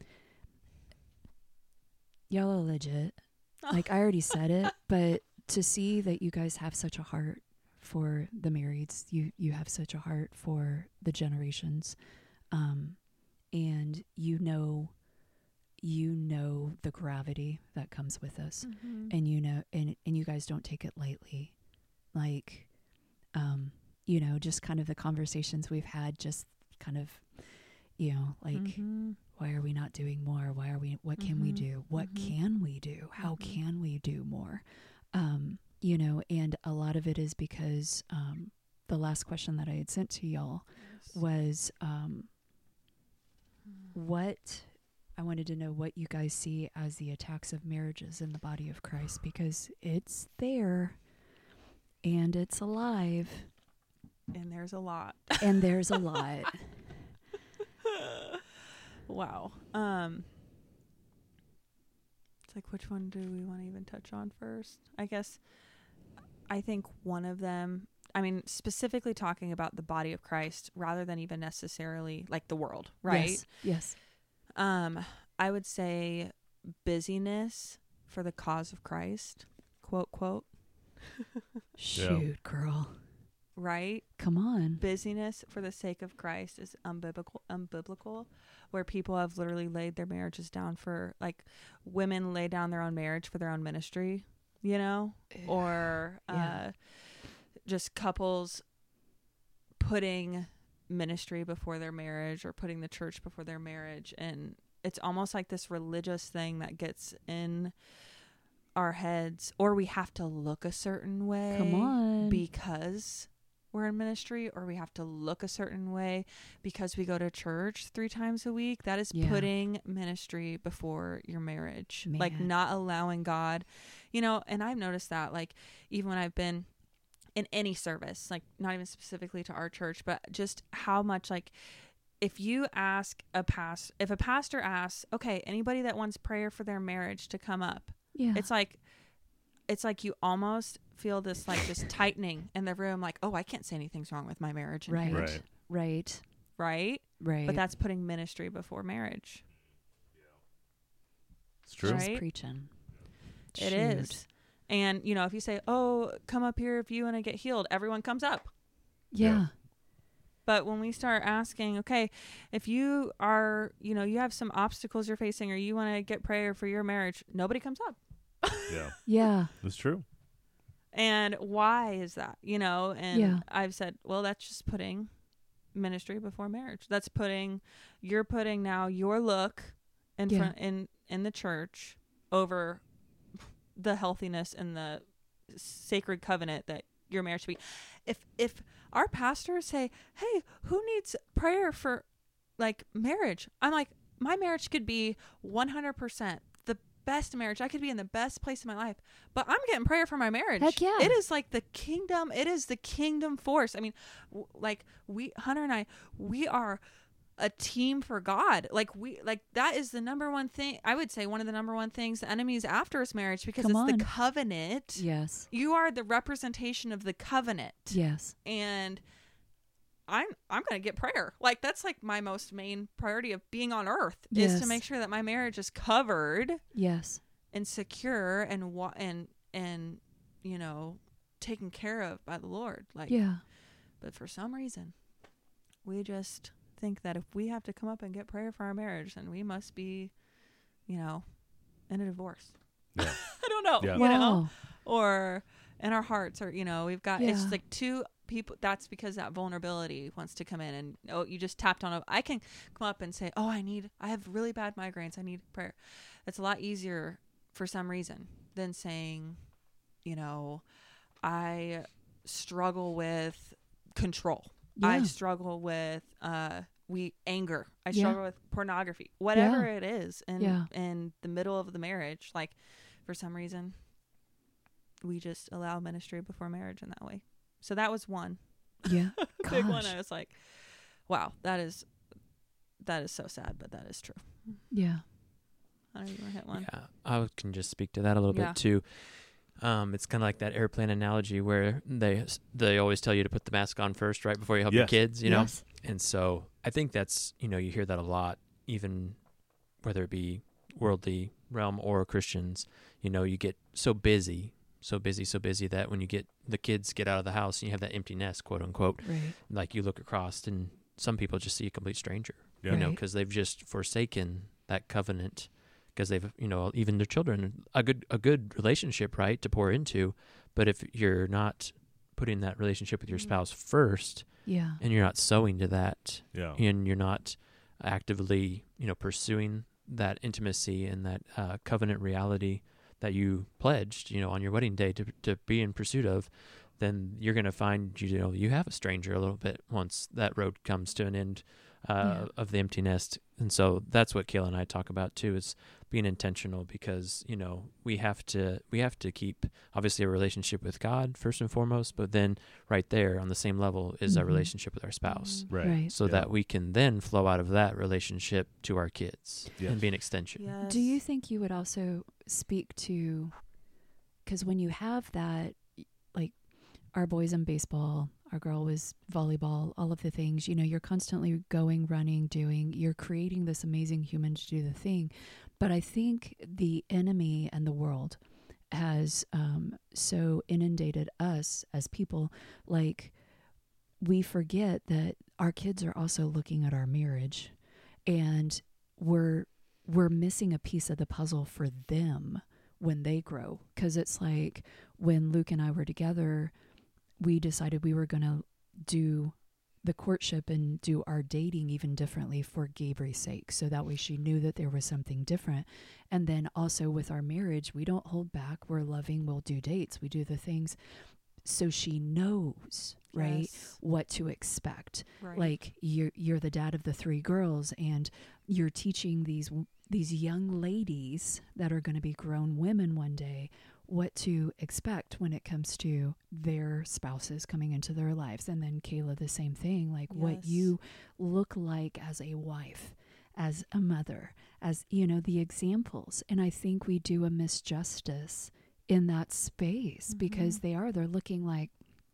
B: y'all are legit. Like, I already said it, but to see that you guys have such a heart for the marrieds, you you have such a heart for the generations, um, and you know, you know the gravity that comes with us,
C: Mhm.
B: and you know, and and you guys don't take it lightly, like, um, you know, just kind of the conversations we've had, just kind of, you know, like.
C: Mhm.
B: Why are we not doing more? Why are we, what can we
C: Mhm.
B: do? What
C: Mhm.
B: can we do? How
C: Mhm.
B: can we do more? Um, you know, and a lot of it is because um, the last question that I had sent to y'all
C: Yes.
B: was um,
C: Mm.
B: what, I wanted to know what you guys see as the attacks of marriages in the body of Christ, because it's there and it's alive
C: And there's a lot.
B: and there's a lot.
C: Wow. Um It's like, which one do we want to even touch on first? I guess I think one of them, I mean, specifically talking about the body of Christ rather than even necessarily like the world, right?
B: Yes. Yes.
C: Um I would say busyness for the cause of Christ, quote, quote.
B: Shoot, girl.
C: Right?
B: Come on.
C: Busyness for the sake of Christ is unbiblical, unbiblical, where people have literally laid their marriages down for, like, women lay down their own marriage for their own ministry, you know, or
B: Yeah.
C: uh, just couples putting ministry before their marriage or putting the church before their marriage. And it's almost like this religious thing that gets in our heads, or we have to look a certain way.
B: Come on.
C: Because we're in ministry, or we have to look a certain way because we go to church three times a week. That is
B: Yeah.
C: putting ministry before your marriage, like
B: Man.
C: not allowing God, you know. And I've noticed that, like, even when I've been in any service, like not even specifically to our church, but just how much, like, if you ask a past, if a pastor asks, okay, anybody that wants prayer for their marriage to come up,
B: Yeah.
C: it's like, it's like you almost feel this, like, just tightening in the room, like, oh, I can't say anything's wrong with my marriage. in
B: Right.
C: here.
A: Right.
B: Right.
C: Right.
B: Right.
C: But that's putting ministry before marriage.
A: It's true.
C: Right.
B: Just preaching.
C: It
B: Shoot.
C: is. And, you know, if you say, oh, come up here if you want to get healed, everyone comes up.
B: Yeah.
A: Yeah.
C: But when we start asking, okay, if you are, you know, you have some obstacles you're facing, or you want to get prayer for your marriage, nobody comes up.
A: Yeah.
B: Yeah.
A: It's true.
C: And why is that? You know, and
B: Yeah.
C: I've said, well, that's just putting ministry before marriage. That's putting, you're putting now your look in
B: Yeah.
C: front in in the church over the healthiness and the sacred covenant that your marriage should be. If if our pastors say, hey, who needs prayer for, like, marriage? I'm like, my marriage could be one hundred percent the best marriage. I could be in the best place in my life, but I'm getting prayer for my marriage.
B: Heck yeah.
C: It is like the kingdom. It is the kingdom force. I mean, w- like we, Hunter and I, we are a team for God. Like we, like that is the number one thing. I would say one of the number one things the enemy is after is marriage, because
B: Come
C: it's
B: on.
C: the covenant.
B: Yes.
C: You are the representation of the covenant.
B: Yes.
C: And I'm I'm gonna get prayer. Like that's like my most main priority of being on earth is
B: Yes.
C: to make sure that my marriage is covered
B: Yes.
C: and secure and wa- and and you know taken care of by the Lord. Like,
B: Yeah.
C: but for some reason, we just think that if we have to come up and get prayer for our marriage, then we must be, you know, in a divorce.
A: Yeah.
C: I don't know,
A: Yeah.
C: you know,
B: Wow.
C: or in our hearts, or, you know, we've got,
B: Yeah.
C: it's like two people. That's because that vulnerability wants to come in, and, oh, you just tapped on a, I can come up and say, oh, I need, I have really bad migraines. I need prayer. It's a lot easier for some reason than saying, you know, I struggle with control. I
B: Yeah.
C: struggle with uh we anger. I
B: Yeah.
C: struggle with pornography. Whatever it is in
B: Yeah.
C: in the middle of the marriage, like for some reason we just allow ministry before marriage in that way. So that was one.
B: Yeah.
C: Big one.
B: Gosh.
C: I was like, wow, that is that is so sad, but that is true.
B: Yeah.
C: I don't even hit one.
D: Yeah, I can just speak to that a little
C: Yeah.
D: bit too. Um, it's kind of like that airplane analogy where they they always tell you to put the mask on first, right before you help your
A: Yes.
D: kids, you know.
B: Yes.
D: And so I think that's, you know, you hear that a lot, even whether it be worldly realm or Christians. You know, you get so busy, so busy, so busy that when you get the kids get out of the house and you have that empty nest, quote unquote,
B: Right.
D: like you look across and some people just see a complete stranger,
A: Yeah.
D: you know,
B: Right.
D: because they've just forsaken that covenant. Because they've, you know, even their children, a good a good relationship, right, to pour into. But if you're not putting that relationship with your
C: Mhm.
D: spouse first,
B: Yeah.
D: and you're not sowing to that,
A: Yeah.
D: and you're not actively, you know, pursuing that intimacy and that uh, covenant reality that you pledged, you know, on your wedding day to to be in pursuit of, then you're going to find, you know, you have a stranger a little bit once that road comes to an end uh,
B: Yeah.
D: of the empty nest. And so that's what Kayla and I talk about too, is being intentional, because, you know, we have to we have to keep obviously a relationship with God first and foremost, but then right there on the same level is our
B: Mhm.
D: relationship with our spouse.
C: Mhm.
A: Right.
B: Right.
D: So
A: Yeah.
D: that we can then flow out of that relationship to our kids
A: Yes.
D: and be an extension.
C: Yes.
B: Do you think you would also speak to, because when you have that, like our boys in baseball, our girl was volleyball, all of the things, you know, you're constantly going, running, doing, you're creating this amazing human to do the thing. But I think the enemy and the world has um, so inundated us as people, like we forget that our kids are also looking at our marriage, and we're we're missing a piece of the puzzle for them when they grow. Because it's like when Luke and I were together, we decided we were going to do the courtship and do our dating even differently for Gabri's sake. So that way she knew that there was something different. And then also with our marriage, we don't hold back. We're loving. We'll do dates. We do the things. So she knows, right,
C: Yes.
B: what to expect.
C: Right.
B: Like you're, you're the dad of the three girls, and you're teaching these, these young ladies that are going to be grown women one day what to expect when it comes to their spouses coming into their lives. And then Kayla, the same thing, like what
C: Yes.
B: you look like as a wife, as a mother, as, you know, the examples. And I think we do a misjustice in that space
C: Mhm.
B: because they are, they're looking like,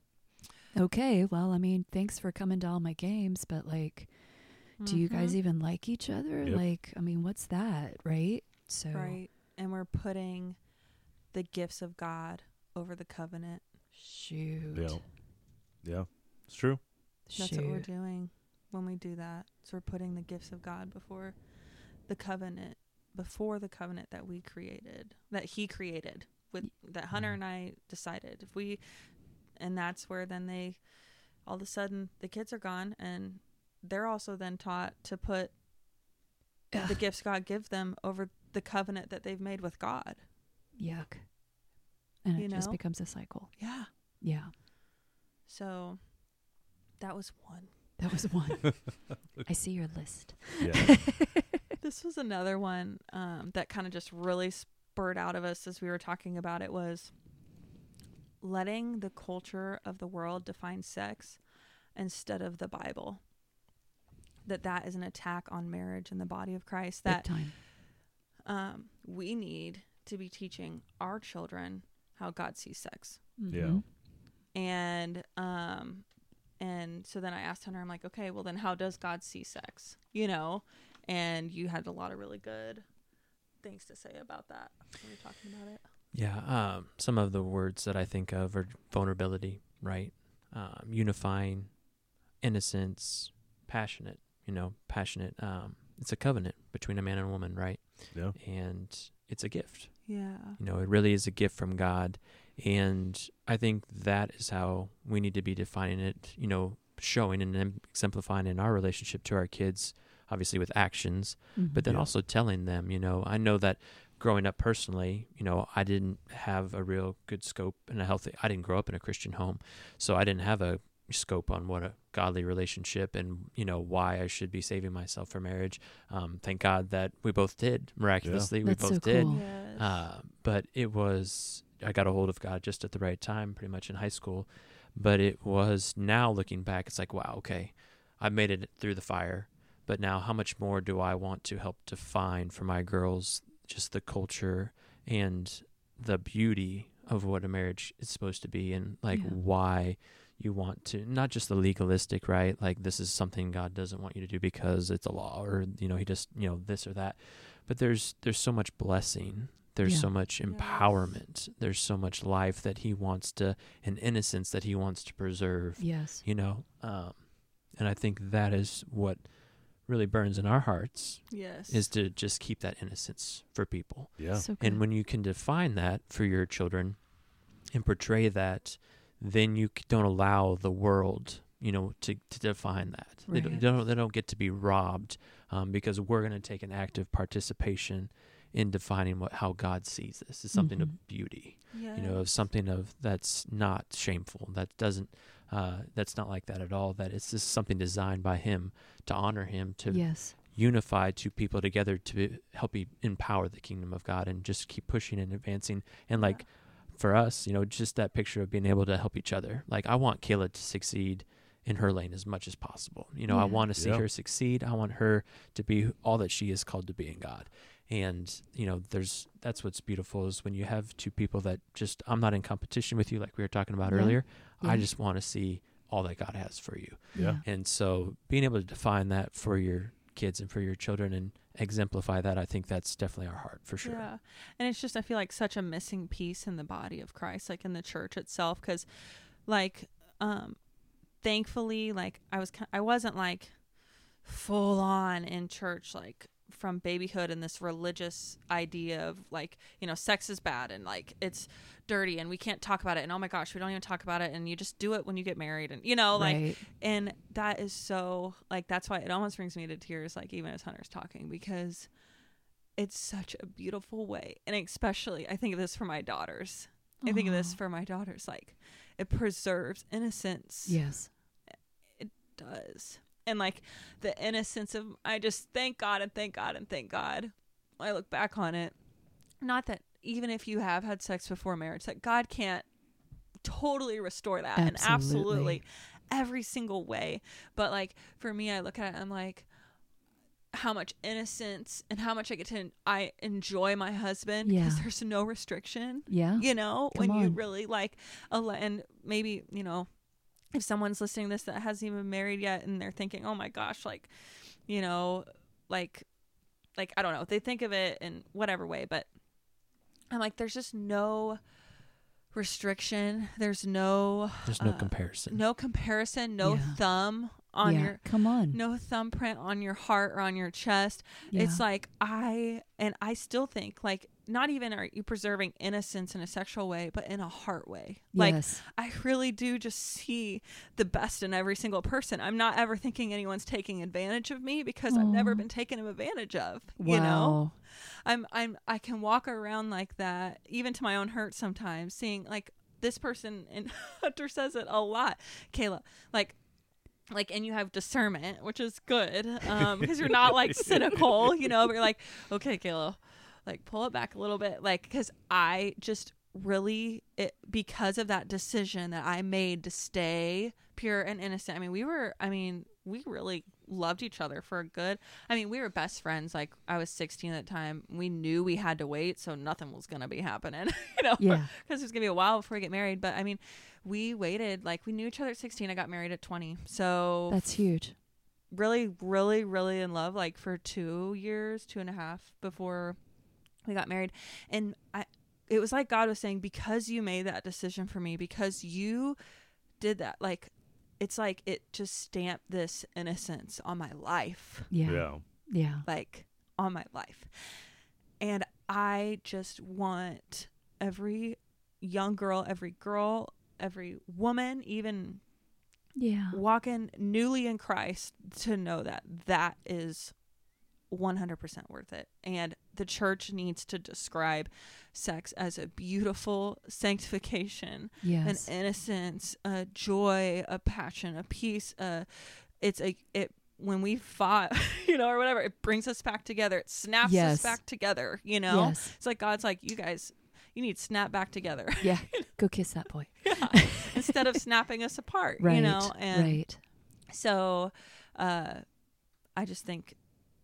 B: okay, well, I mean, thanks for coming to all my games, but like, do you guys
C: Mhm.
B: even like each other?
A: Yep.
B: Like, I mean, what's that? Right. So,
C: Right. And we're putting the gifts of God over the covenant.
B: shoot.
A: Yeah. Yeah. It's true.
C: That's
B: shoot.
C: what we're doing when we do that. So we're putting the gifts of God before the covenant, before the covenant that we created, that he created, with that Hunter
A: Mhm.
C: and I decided. If we, and that's where then they, all of a sudden, the kids are gone, and they're also then taught to put the
B: Ugh.
C: gifts God gives them over the covenant that they've made with God.
B: Yuck. And
C: You
B: it just
C: know?
B: becomes a cycle.
C: Yeah.
B: Yeah.
C: So that was one.
B: That was one. I see your list.
A: Yeah.
C: This was another one um, that kind of just really spurred out of us as we were talking about it, was letting the culture of the world define sex instead of the Bible. That that is an attack on marriage and the body of Christ.
B: Big
C: That
B: time.
C: um, we need to be teaching our children how God sees sex.
A: Yeah.
B: Mhm.
C: And um and so then I asked Hunter, I'm like, okay, well then how does God see sex? You know? And you had a lot of really good things to say about that when you were talking about it.
D: Yeah, um, some of the words that I think of are vulnerability, right? Um, unifying, innocence, passionate. You know, passionate. Um, it's a covenant between a man and a woman, right?
A: Yeah.
D: And it's a gift.
C: Yeah.
D: You know, it really is a gift from God. And I think that is how we need to be defining it, you know, showing and em- exemplifying in our relationship to our kids, obviously with actions, but then
A: Yeah.
D: also telling them, you know, I know that growing up personally, you know, I didn't have a real good scope and a healthy, I didn't grow up in a Christian home. So I didn't have a scope on what a godly relationship and, you know, why I should be saving myself for marriage. Um, thank God that we both did miraculously.
B: That's
D: we
B: so
D: both did.
B: cool.
C: Yes.
D: Uh, but it was, I got a hold of God just at the right time, pretty much in high school. But it was, now looking back, it's like, wow, okay, I made it through the fire. But now how much more do I want to help define for my girls just the culture and the beauty of what a marriage is supposed to be, and like
B: Yeah.
D: why you want to, not just the legalistic, right? Like this is something God doesn't want you to do because it's a law, or, you know, he just, you know, this or that. But there's, there's so much blessing. There's
B: Yeah.
D: so much
C: Yes.
D: empowerment. There's so much life that he wants to, and innocence that he wants to preserve,
B: Yes.
D: you know? Um, and I think that is what really burns in our hearts,
C: Yes.
D: is to just keep that innocence for people.
A: Yeah.
B: So good.
D: And when you can define that for your children and portray that, then you c- don't allow the world, you know, to, to define that. They, don't,
B: Right.
D: they don't they don't get to be robbed, um, because we're going to take an active participation in defining what how God sees this. It's something
B: Mhm.
D: of beauty,
C: yes.
D: you know, of something of that's not shameful, that doesn't uh, that's not like that at all. That it's just something designed by Him to honor Him, to
B: Yes.
D: unify two people together to be, help e- empower the kingdom of God and just keep pushing and advancing. And
C: Yeah.
D: like for us, you know, just that picture of being able to help each other. Like I want Kayla to succeed in her lane as much as possible. You know, I
B: Yeah.
D: want to see
A: Yeah.
D: her succeed. I want her to be all that she is called to be in God. And, you know, there's, that's what's beautiful is when you have two people that just, I'm not in competition with you, like we were talking about
B: Yeah.
D: earlier. I
B: Yeah.
D: just want to see all that God has for you.
A: Yeah.
D: And so being able to define that for your kids and for your children and exemplify that, I think that's definitely our heart for sure.
C: Yeah. And it's just, I feel like such a missing piece in the body of Christ, like in the church itself. Cause like, um, thankfully, like I was, I wasn't like full on in church, like from babyhood, and this religious idea of like, you know, sex is bad and like it's dirty and we can't talk about it. And oh my gosh, we don't even talk about it. And you just do it when you get married. And, you know, like,
B: Right.
C: and that is so like, that's why it almost brings me to tears, like even as Hunter's talking, because it's such a beautiful way. And especially, I think of this for my daughters. I think of this
B: Aw.
C: for my daughters. Like, it preserves innocence.
B: Yes.
C: It does. And like the innocence of, I just thank God and thank God and thank God. When I look back on it, not that even if you have had sex before marriage, that God can't totally restore that. And
B: Absolutely.
C: absolutely every single way. But like for me, I look at it, I'm like, how much innocence and how much I get to, I enjoy my husband because
B: Yeah.
C: there's no restriction,
B: Yeah.
C: you know,
B: Come
C: when you
B: on.
C: really like, a, and maybe, you know, if someone's listening to this that hasn't even been married yet and they're thinking, oh my gosh, like, you know, like, like, I don't know, they think of it in whatever way, but I'm like, there's just no restriction. There's no,
D: There's no
C: uh,
D: comparison.
C: no comparison, no
B: Yeah.
C: thumb on
B: yeah.
C: your,
B: Come on.
C: no thumbprint on your heart or on your chest.
B: Yeah.
C: It's like I, and I still think like, not even are you preserving innocence in a sexual way, but in a heart way. Like,
B: yes.
C: I really do just see the best in every single person. I'm not ever thinking anyone's taking advantage of me because I've never
B: Aw.
C: been taken advantage of,
B: Wow.
C: you know? I'm, I'm, I can walk around like that, even to my own hurt sometimes, seeing like this person, and Hunter says it a lot, Kayla, like, like, and you have discernment, which is good, um, because you're not like cynical, you know, but you're like, okay, Kayla, like pull it back a little bit, like, because I just really, it, because of that decision that I made to stay pure and innocent. I mean, we were, I mean, we really loved each other for a good, I mean, we were best friends. Like, I was sixteen at the time. We knew we had to wait, so nothing was going to be happening, you know,
B: Yeah.
C: because it was going to be a while before we get married. But I mean, we waited, like, we knew each other at sixteen. I got married at twenty. So
B: That's huge.
C: really, really, really in love, like for two years, two and a half before we got married. And I, it was like God was saying, because you made that decision for me, because you did that, like, it's like it just stamped this innocence on my life,
B: Yeah.
A: Yeah.
B: Yeah.
C: like on my life. And I just want every young girl, every girl, every woman, even
B: Yeah.
C: walking newly in Christ, to know that that is one hundred percent worth it. And the church needs to describe sex as a beautiful sanctification,
B: Yes.
C: an innocence, a joy, a passion, a peace. Uh, it's a, it, when we fought, you know, or whatever, it brings us back together. It snaps
B: Yes.
C: us back together, you know?
B: Yes.
C: It's like God's like, you guys, you need to snap back together.
B: Yeah. Go kiss that boy.
C: Yeah. Instead of snapping us apart,
B: Right.
C: you know? And
B: right.
C: so uh, I just think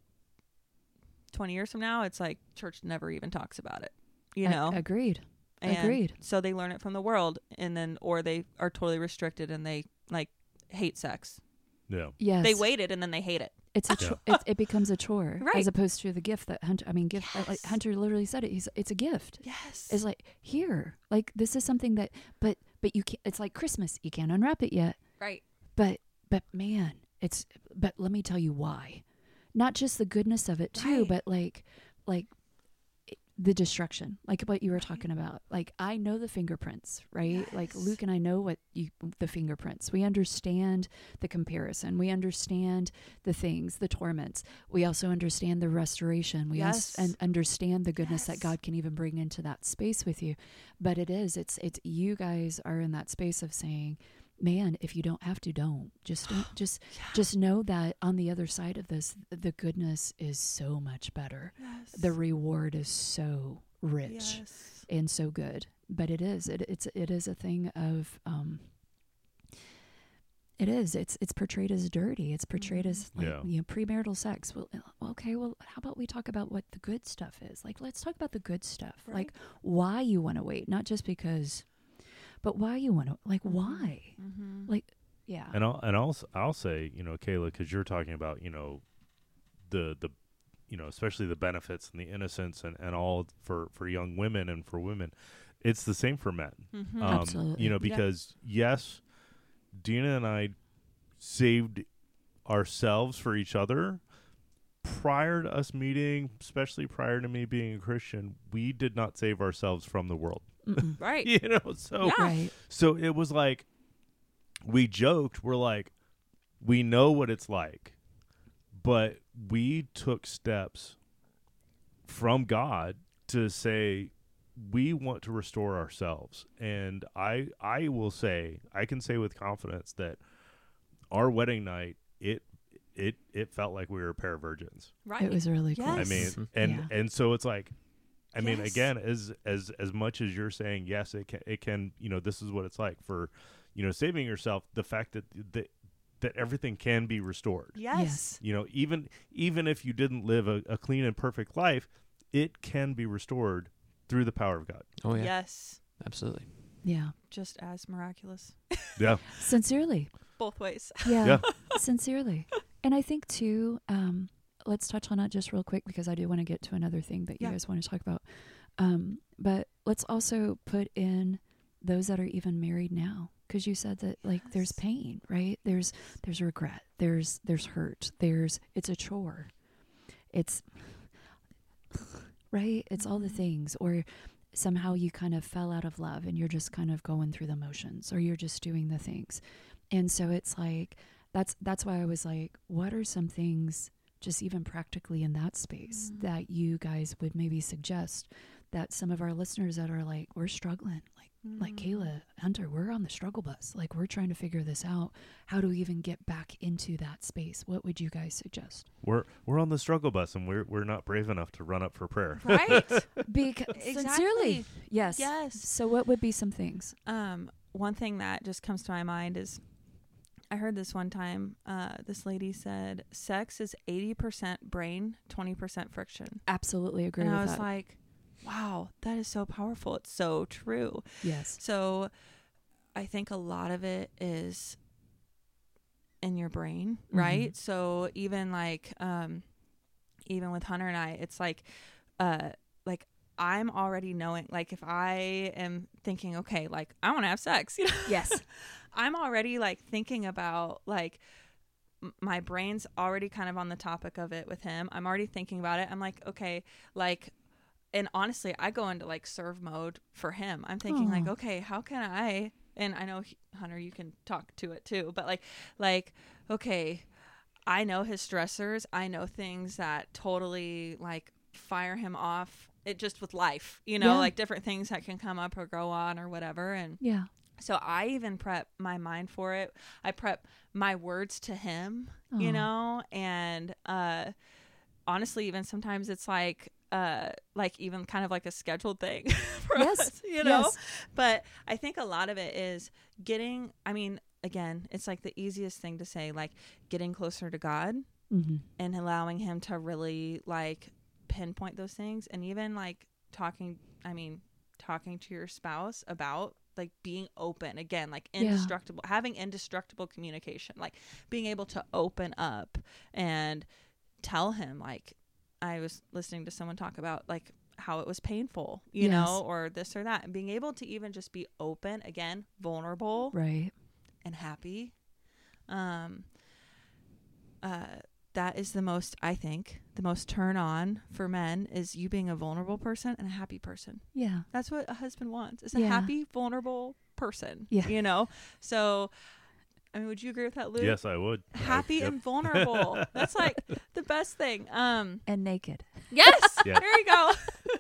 C: twenty years from now, it's like church never even talks about it, you
B: A-
C: know?
B: agreed.
C: And
B: agreed.
C: So they learn it from the world, and then, or they are totally restricted and they like hate sex.
A: Yeah.
B: Yes.
C: They waited and then they hate it.
B: It's a
A: Yeah.
B: cho- it, it becomes a chore,
C: Right.
B: as opposed to the gift that Hunter. I mean, gift. uh, Like
C: Yes.
B: Hunter literally said it. He's. It's a gift.
C: Yes.
B: It's like here, like this is something that, but but you can't. It's like Christmas. You can't unwrap it yet.
C: right.
B: But but man, it's. But let me tell you why. Not just the goodness of it too,
C: Right.
B: but like like it- the destruction, like what you were talking about. Like I know the fingerprints, right? Like
C: Yes.
B: Luke and I know what you the fingerprints. We understand the comparison. We understand the things, the torments. We also understand the restoration. We
C: Yes.
B: us- and understand the goodness that
C: Yes.
B: God can even bring into that space with you. But it is, it's it's you guys are in that space of saying, man, if you don't have to, don't. Just don't, just
C: Yeah.
B: just know that on the other side of this, the goodness is so much better.
C: Yes.
B: The reward is so rich
C: Yes.
B: and so good. But it is, it, it's it is a thing of um it is. It's it's portrayed as dirty. It's portrayed
C: Mhm.
B: as like
A: Yeah.
B: you know premarital sex. Well, uh, okay. Well, how about we talk about what the good stuff is? Like, let's talk about the good stuff.
C: Right.
B: Like, why you want to wait, not just because, but why you want to. Like,
C: Mhm.
B: why?
C: Mm-hmm.
B: Like, yeah,
A: And I'll and I'll s- I'll say, you know, Kayla, because you're talking about, you know, the the you know, especially the benefits and the innocence and, and all for, for young women and for women. It's the same for men.
C: Mm-hmm.
A: Um,
B: Absolutely.
A: You know,
C: Yeah.
A: because yes, Dina and I saved ourselves for each other prior to us meeting, especially prior to me being a Christian. We did not save ourselves from the world.
B: Mm-mm.
C: Right.
A: You know, so
C: Yeah.
B: Right.
A: so it was like we joked, we're like, we know what it's like, but we took steps from God to say we want to restore ourselves. And I I will say, I can say with confidence that our wedding night, it it it felt like we were a pair of virgins.
C: Right.
B: It was really cool.
A: I
C: Yes.
A: mean,
D: Mhm.
A: and
B: Yeah.
A: and so it's like, I mean,
C: Yes.
A: again, as as as much as you're saying, yes, it can, it can, you know, this is what it's like for, you know, saving yourself. The fact that that that everything can be restored.
C: Yes.
B: Yes.
A: You know, even even if you didn't live a, a clean and perfect life, it can be restored through the power of God.
D: Oh yeah,
C: Yes.
D: absolutely.
B: Yeah.
C: Just as miraculous.
A: Yeah,
B: Sincerely.
C: Both ways.
B: Yeah.
A: Yeah.
B: Sincerely. And I think too, um, let's touch on that just real quick because I do want to get to another thing that you
C: Yeah.
B: guys want to talk about. Um, but let's also put in those that are even married now. Because you said that like there's
C: Yes.
B: pain, right? There's there's regret. There's there's hurt. There's it's a chore. It's right. It's all the
C: Mhm.
B: things. Or somehow you kind of fell out of love and you're just kind of going through the motions, or you're just doing the things. And so it's like that's that's why I was like, what are some things just even practically in that space
C: Mm.
B: that you guys would maybe suggest that some of our listeners that are like, we're struggling, like like
C: Mm.
B: Kayla, Hunter, we're on the struggle bus. Like we're trying to figure this out. How do we even get back into that space? What would you guys suggest?
A: we're we're on the struggle bus, and we're we're not brave enough to run up for prayer.
C: Right.
B: Because
C: Exactly.
B: sincerely, yes,
C: Yes.
B: So what would be some things?
C: Um, one thing that just comes to my mind is I heard this one time. Uh, this lady said sex is eighty percent brain, twenty percent friction.
B: Absolutely agree
C: and
B: with
C: I was
B: that.
C: like, wow, that is so powerful. It's so true.
B: yes,
C: So I think a lot of it is in your brain, right?
B: Mhm.
C: So even like um even with Hunter and I, it's like uh like I'm already knowing, like if I am thinking, okay, like I want to have sex, you know?
B: yes,
C: I'm already like thinking about like m- my brain's already kind of on the topic of it with him. I'm already thinking about it. I'm like, okay, like, and honestly, I go into like serve mode for him. I'm thinking like,
B: Aw.
C: okay, how can I, and I know he, Hunter, you can talk to it too, but like, like, okay, I know his stressors. I know things that totally like fire him off. It just with life, you know,
B: Yeah.
C: like different things that can come up or go on or whatever. And
B: yeah,
C: so I even prep my mind for it. I prep my words to him,
B: Aw.
C: you know, and uh, honestly, even sometimes it's like, uh, like even kind of like a scheduled thing for
B: Yes,
C: us, you know.
B: yes.
C: But I think a lot of it is getting. I mean, again, it's like the easiest thing to say, like getting closer to God
B: Mm-hmm.
C: and allowing Him to really like pinpoint those things, and even like talking. I mean, talking to your spouse about like being open again, like
B: Yeah.
C: indestructible, having indestructible communication, like being able to open up and tell him, like, I was listening to someone talk about like how it was painful, you
B: Yes.
C: know, or this or that, and being able to even just be open again, vulnerable
B: Right.
C: and happy. Um, uh, that is the most, I think, the most turn on for men is you being a vulnerable person and a happy person.
B: Yeah.
C: That's what a husband wants, is a
B: Yeah.
C: happy, vulnerable person.
B: Yeah.
C: You know? So, I mean, would you agree with that, Luke?
A: Yes, I would.
C: Happy
A: I, yep.
C: and vulnerable. That's like the best thing. Um,
B: And naked.
C: yes,
A: Yeah.
C: there you go.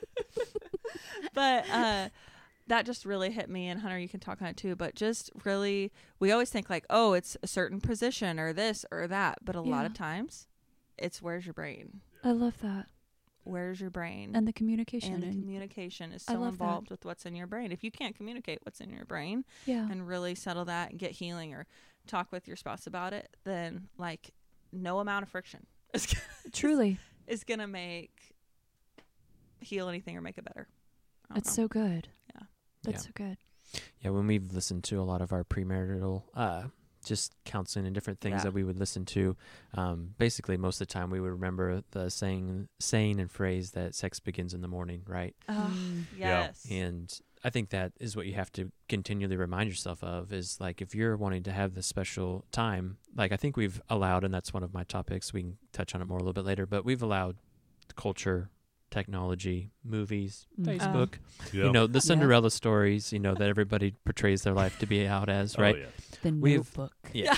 C: But uh, that just really hit me, and Hunter, you can talk on it too. But just really, we always think like, oh, it's a certain position or this or that, but a lot
B: Yeah.
C: of times, it's where's your brain?
B: I love that.
C: Where's your brain?
B: And the communication.
C: and the
B: and-
C: communication is
B: I
C: so
B: love that.
C: involved with what's in your brain. If you can't communicate what's in your brain
B: yeah.
C: and really settle that and get healing or talk with your spouse about it, then like no amount of friction is gonna,
B: Truly.
C: is gonna make heal anything or make it better. I don't
B: That's
C: know.
B: so good.
C: Yeah.
B: That's
D: Yeah.
B: so good.
D: Yeah, when we've listened to a lot of our premarital uh, just counseling and different things
C: Yeah.
D: that we would listen to. Um, basically, most of the time we would remember the saying, saying and phrase that sex begins in the morning, right?
C: Oh,
B: Mm.
A: Yeah.
C: yes.
D: And I think that is what you have to continually remind yourself of is like if you're wanting to have this special time, like I think we've allowed, and that's one of my topics, we can touch on it more a little bit later, but we've allowed culture, technology, movies,
B: Mhm.
D: Facebook,
A: Yeah.
D: you know, the Cinderella stories, you know, that everybody portrays their life to be out as,
A: Oh,
D: right?
A: yeah.
B: The
D: We've-
B: Notebook.
D: Yeah.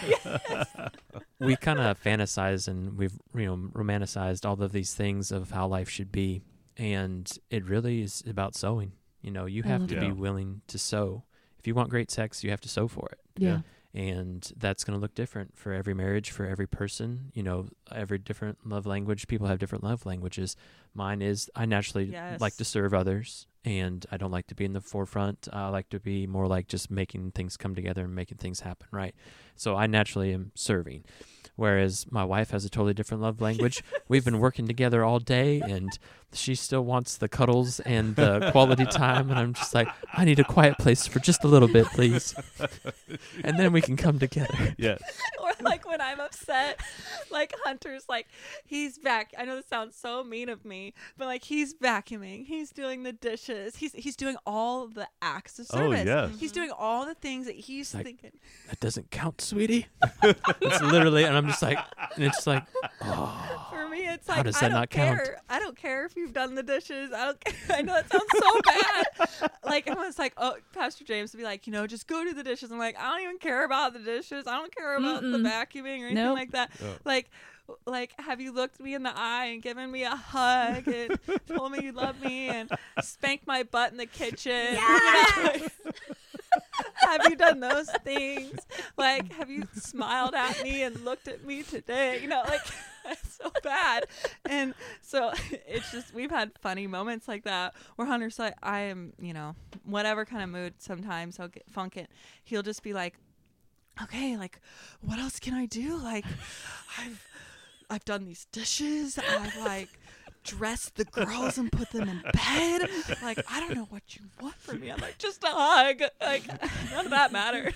D: We kind of fantasize and we've, you know, romanticized all of these things of how life should be. And it really is about sowing. You know, you
B: I
D: have
B: love
D: to
A: that.
D: be
A: Yeah.
D: willing to sow. If you want great sex, you have to sow for it.
B: Yeah.
D: And that's going to look different for every marriage, for every person. You know, every different love language. People have different love languages. Mine is I naturally
C: Yes.
D: like to serve others, and I don't like to be in the forefront. I like to be more like just making things come together and making things happen, right? So I naturally am serving. Whereas my wife has a totally different love language. We've been working together all day, and she still wants the cuddles and the quality time. And I'm just like, I need a quiet place for just a little bit, please. And then we can come together.
A: Yes.
C: Or like when I'm upset, like Hunter's like, he's back. I know this sounds so mean of me, but like he's vacuuming, he's doing the dishes, he's he's doing all the acts of
A: Oh,
C: service.
A: yes.
C: He's doing all the things that he's
D: Like-
C: thinking.
D: That doesn't count, sweetie. It's literally, and I'm just like, and it's like, oh,
C: For me, it's
D: How
C: like
D: does
C: I
D: that
C: don't
D: not count?
C: care. I don't care if you've done the dishes. I don't. Care. I know that sounds so bad. Like everyone's like, oh, Pastor James would be like, you know, just go do the dishes. I'm like, I don't even care about the dishes. I don't care about
B: Mm-mm.
C: the vacuuming or anything
B: Nope.
C: like that.
A: Oh.
C: Like, like, have you looked me in the eye and given me a hug and told me you love me and spanked my butt in the kitchen?
B: Yes!
C: Have you done those things? Like, have you smiled at me and looked at me today? You know, like, it's so bad. And so it's just, we've had funny moments like that where Hunter's like, I am, you know, whatever kind of mood sometimes I'll get funkin'. He'll just be like, okay, like, what else can I do? Like, I've, I've done these dishes. I've, like, dressed the girls and put them in bed. Like, I don't know what you want from me. I'm like, just a hug. Like, none of that mattered.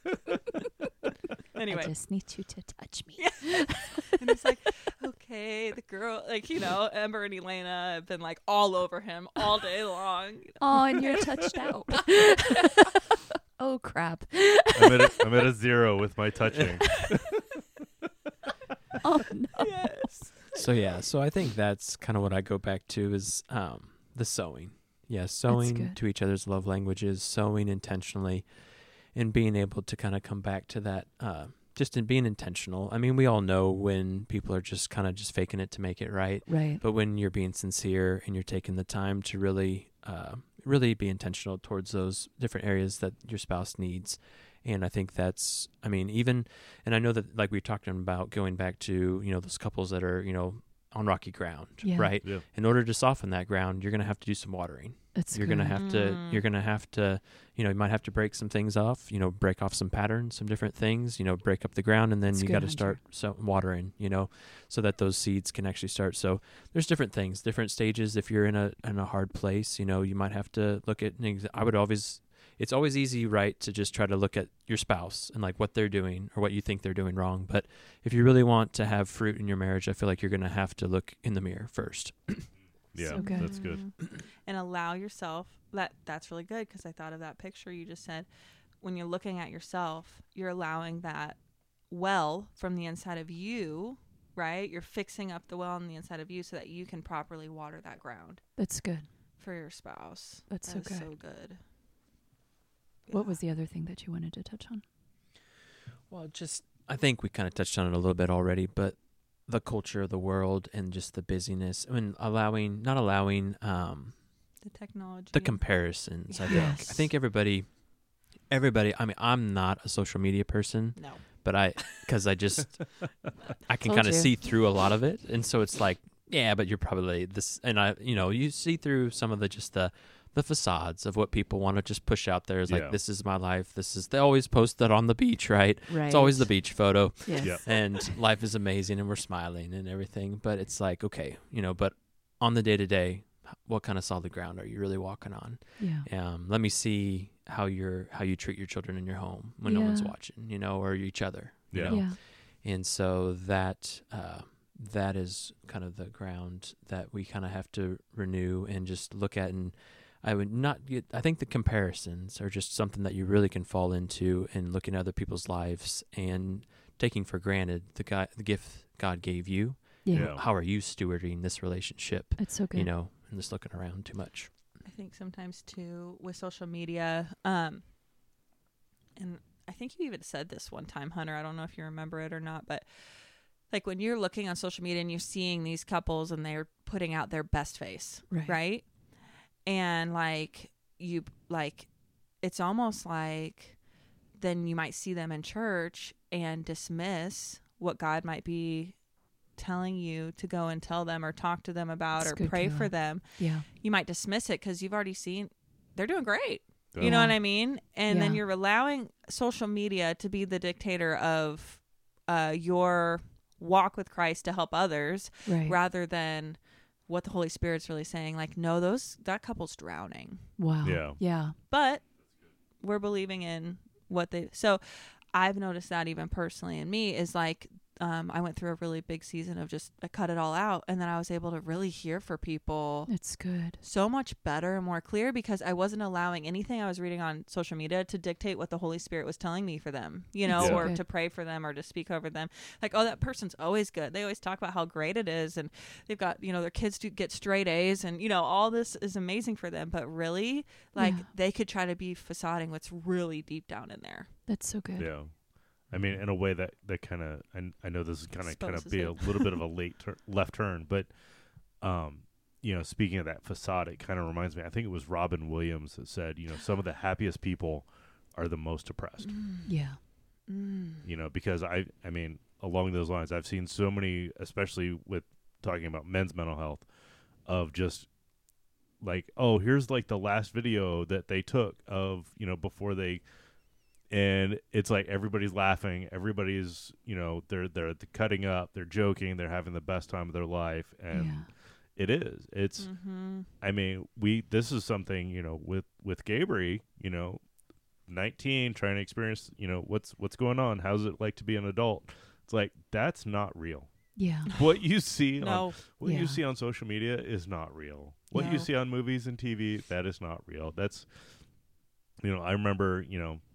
B: I
C: Anyway,
B: just need you to touch me.
C: and he's like, okay, the girl, like, you know, Ember and Elena have been like all over him all day long.
B: Oh, and you're touched out. Oh, crap.
A: I'm at a, I'm at a zero with my touching.
B: Oh, no.
C: Yes.
D: So yeah, so I think that's kind of what I go back to is um, the sewing. Yeah, sewing
B: good.
D: to each other's love languages, sewing intentionally, and being able to kind of come back to that, uh, just in being intentional. I mean, we all know when people are just kind of just faking it to make it right,
B: Right.
D: but when you're being sincere and you're taking the time to really, uh, really be intentional towards those different areas that your spouse needs. And I think that's, I mean, even, and I know that like we talked about going back to, you know, those couples that are, you know, on rocky ground,
B: Yeah.
D: right?
A: Yeah.
D: In order to soften that ground, you're going to have to do some watering.
B: That's
D: You're
B: good.
D: going to have to,
C: Mm.
D: you're going to have to, you know, you might have to break some things off, you know, break off some patterns, some different things, you know, break up the ground, and then
B: That's
D: you
B: good,
D: got to
B: Hunter.
D: start so watering, you know, so that those seeds can actually start. So there's different things, different stages. If you're in a, in a hard place, you know, you might have to look at, an ex- I would always, it's always easy, right, to just try to look at your spouse and like what they're doing or what you think they're doing wrong. But if you really want to have fruit in your marriage, I feel like you're going to have to look in the mirror first.
A: Yeah,
B: So good.
A: that's good.
C: Mhm. And allow yourself, that that's really good because I thought of that picture you just said. When you're looking at yourself, you're allowing that well from the inside of you, right? You're fixing up the well on the inside of you so that you can properly water that ground
B: That's good.
C: for your spouse.
B: That's so
C: That is
B: good.
C: so good.
B: What
C: Yeah.
B: was the other thing that you wanted to touch on?
D: Well, just I think we kind of touched on it a little bit already, but the culture of the world and just the busyness. I mean, allowing, not allowing um,
C: the technology?
D: the comparisons. I think.
B: Yes.
D: I think everybody, everybody. I mean, I'm not a social media person,
C: No.
D: but I, because I just, I can
B: Told
D: kind of
B: you.
D: see through a lot of it, and so it's like, yeah, but you're probably this, and I, you know, you see through some of the just the. the facades of what people want to just push out there is
A: Yeah.
D: like, this is my life. This is, they always post that on the beach, right?
B: Right.
D: It's always the beach photo.
B: Yes.
A: Yep.
D: And life is amazing and we're smiling and everything. But it's like, okay, you know, but on the day to day, what kind of solid ground are you really walking on?
B: Yeah.
D: Um, let me see how you're how you treat your children in your home when no one's
B: Yeah.
D: watching, you know, or each other. You
A: Yeah.
D: know?
B: Yeah.
D: And so that uh, that is kind of the ground that we kind of have to renew and just look at. And I would not get, I think the comparisons are just something that you really can fall into in looking at other people's lives and taking for granted the guy, the gift God gave you.
B: Yeah.
A: Yeah.
D: How are you stewarding this relationship?
B: It's so good.
D: You know, and just looking around too much.
C: I think sometimes too with social media, um, and I think you even said this one time, Hunter. I don't know if you remember it or not, but like when you're looking on social media and you're seeing these couples and they're putting out their best face,
B: Right.
C: right? And like you, like it's almost like then you might see them in church and dismiss what God might be telling you to go and tell them or talk to them about
B: That's
C: or
B: good,
C: pray
B: Kayla.
C: for them.
B: Yeah.
C: You might dismiss it because you've already seen they're doing great.
A: Yeah.
C: You know
B: Yeah.
C: what I mean? And then
B: Yeah.
C: you're allowing social media to be the dictator of uh, your walk with Christ to help others
B: Right.
C: rather than what the Holy Spirit's really saying. Like, no, those that couple's drowning.
B: Wow.
A: Yeah.
B: Yeah.
C: But we're believing in what they so I've noticed that even personally in me is like um, I went through a really big season of just I cut it all out, and then I was able to really hear for people
B: It's good.
C: so much better and more clear because I wasn't allowing anything I was reading on social media to dictate what the Holy Spirit was telling me for them, you know,
B: It's so
C: or
B: good.
C: to pray for them or to speak over them. Like, oh, that person's always good. They always talk about how great it is, and they've got, you know, their kids do get straight A's, and you know, all this is amazing for them. But really, like,
B: Yeah.
C: they could try to be facading what's really deep down in there.
B: That's so good.
A: Yeah. I mean, in a way that, that kind of, I, I know this is kind of kind of
C: Exposes
A: be
C: it.
A: a little bit of a late tur- left turn, but, um, you know, speaking of that facade, it kind of reminds me, I think it was Robin Williams that said, you know, some of the happiest people are the most depressed,
B: Yeah.
C: Mm.
A: you know, because I, I mean, along those lines, I've seen so many, especially with talking about men's mental health, of just like, oh, here's like the last video that they took of, you know, before they, and it's like everybody's laughing, everybody's, you know, they're they're cutting up, they're joking, they're having the best time of their life, and
B: Yeah.
A: it is. It's.
C: Mm-hmm.
A: I mean, we. This is something, you know, with with Gabriel, you know, nineteen, trying to experience, you know, what's what's going on. How's it like to be an adult? It's like that's not real.
B: Yeah.
A: What you see on
C: No.
A: what
B: Yeah.
A: you see on social media is not real. What
C: No.
A: you see on movies and T V, that is not real. That's, you know, I remember, you know,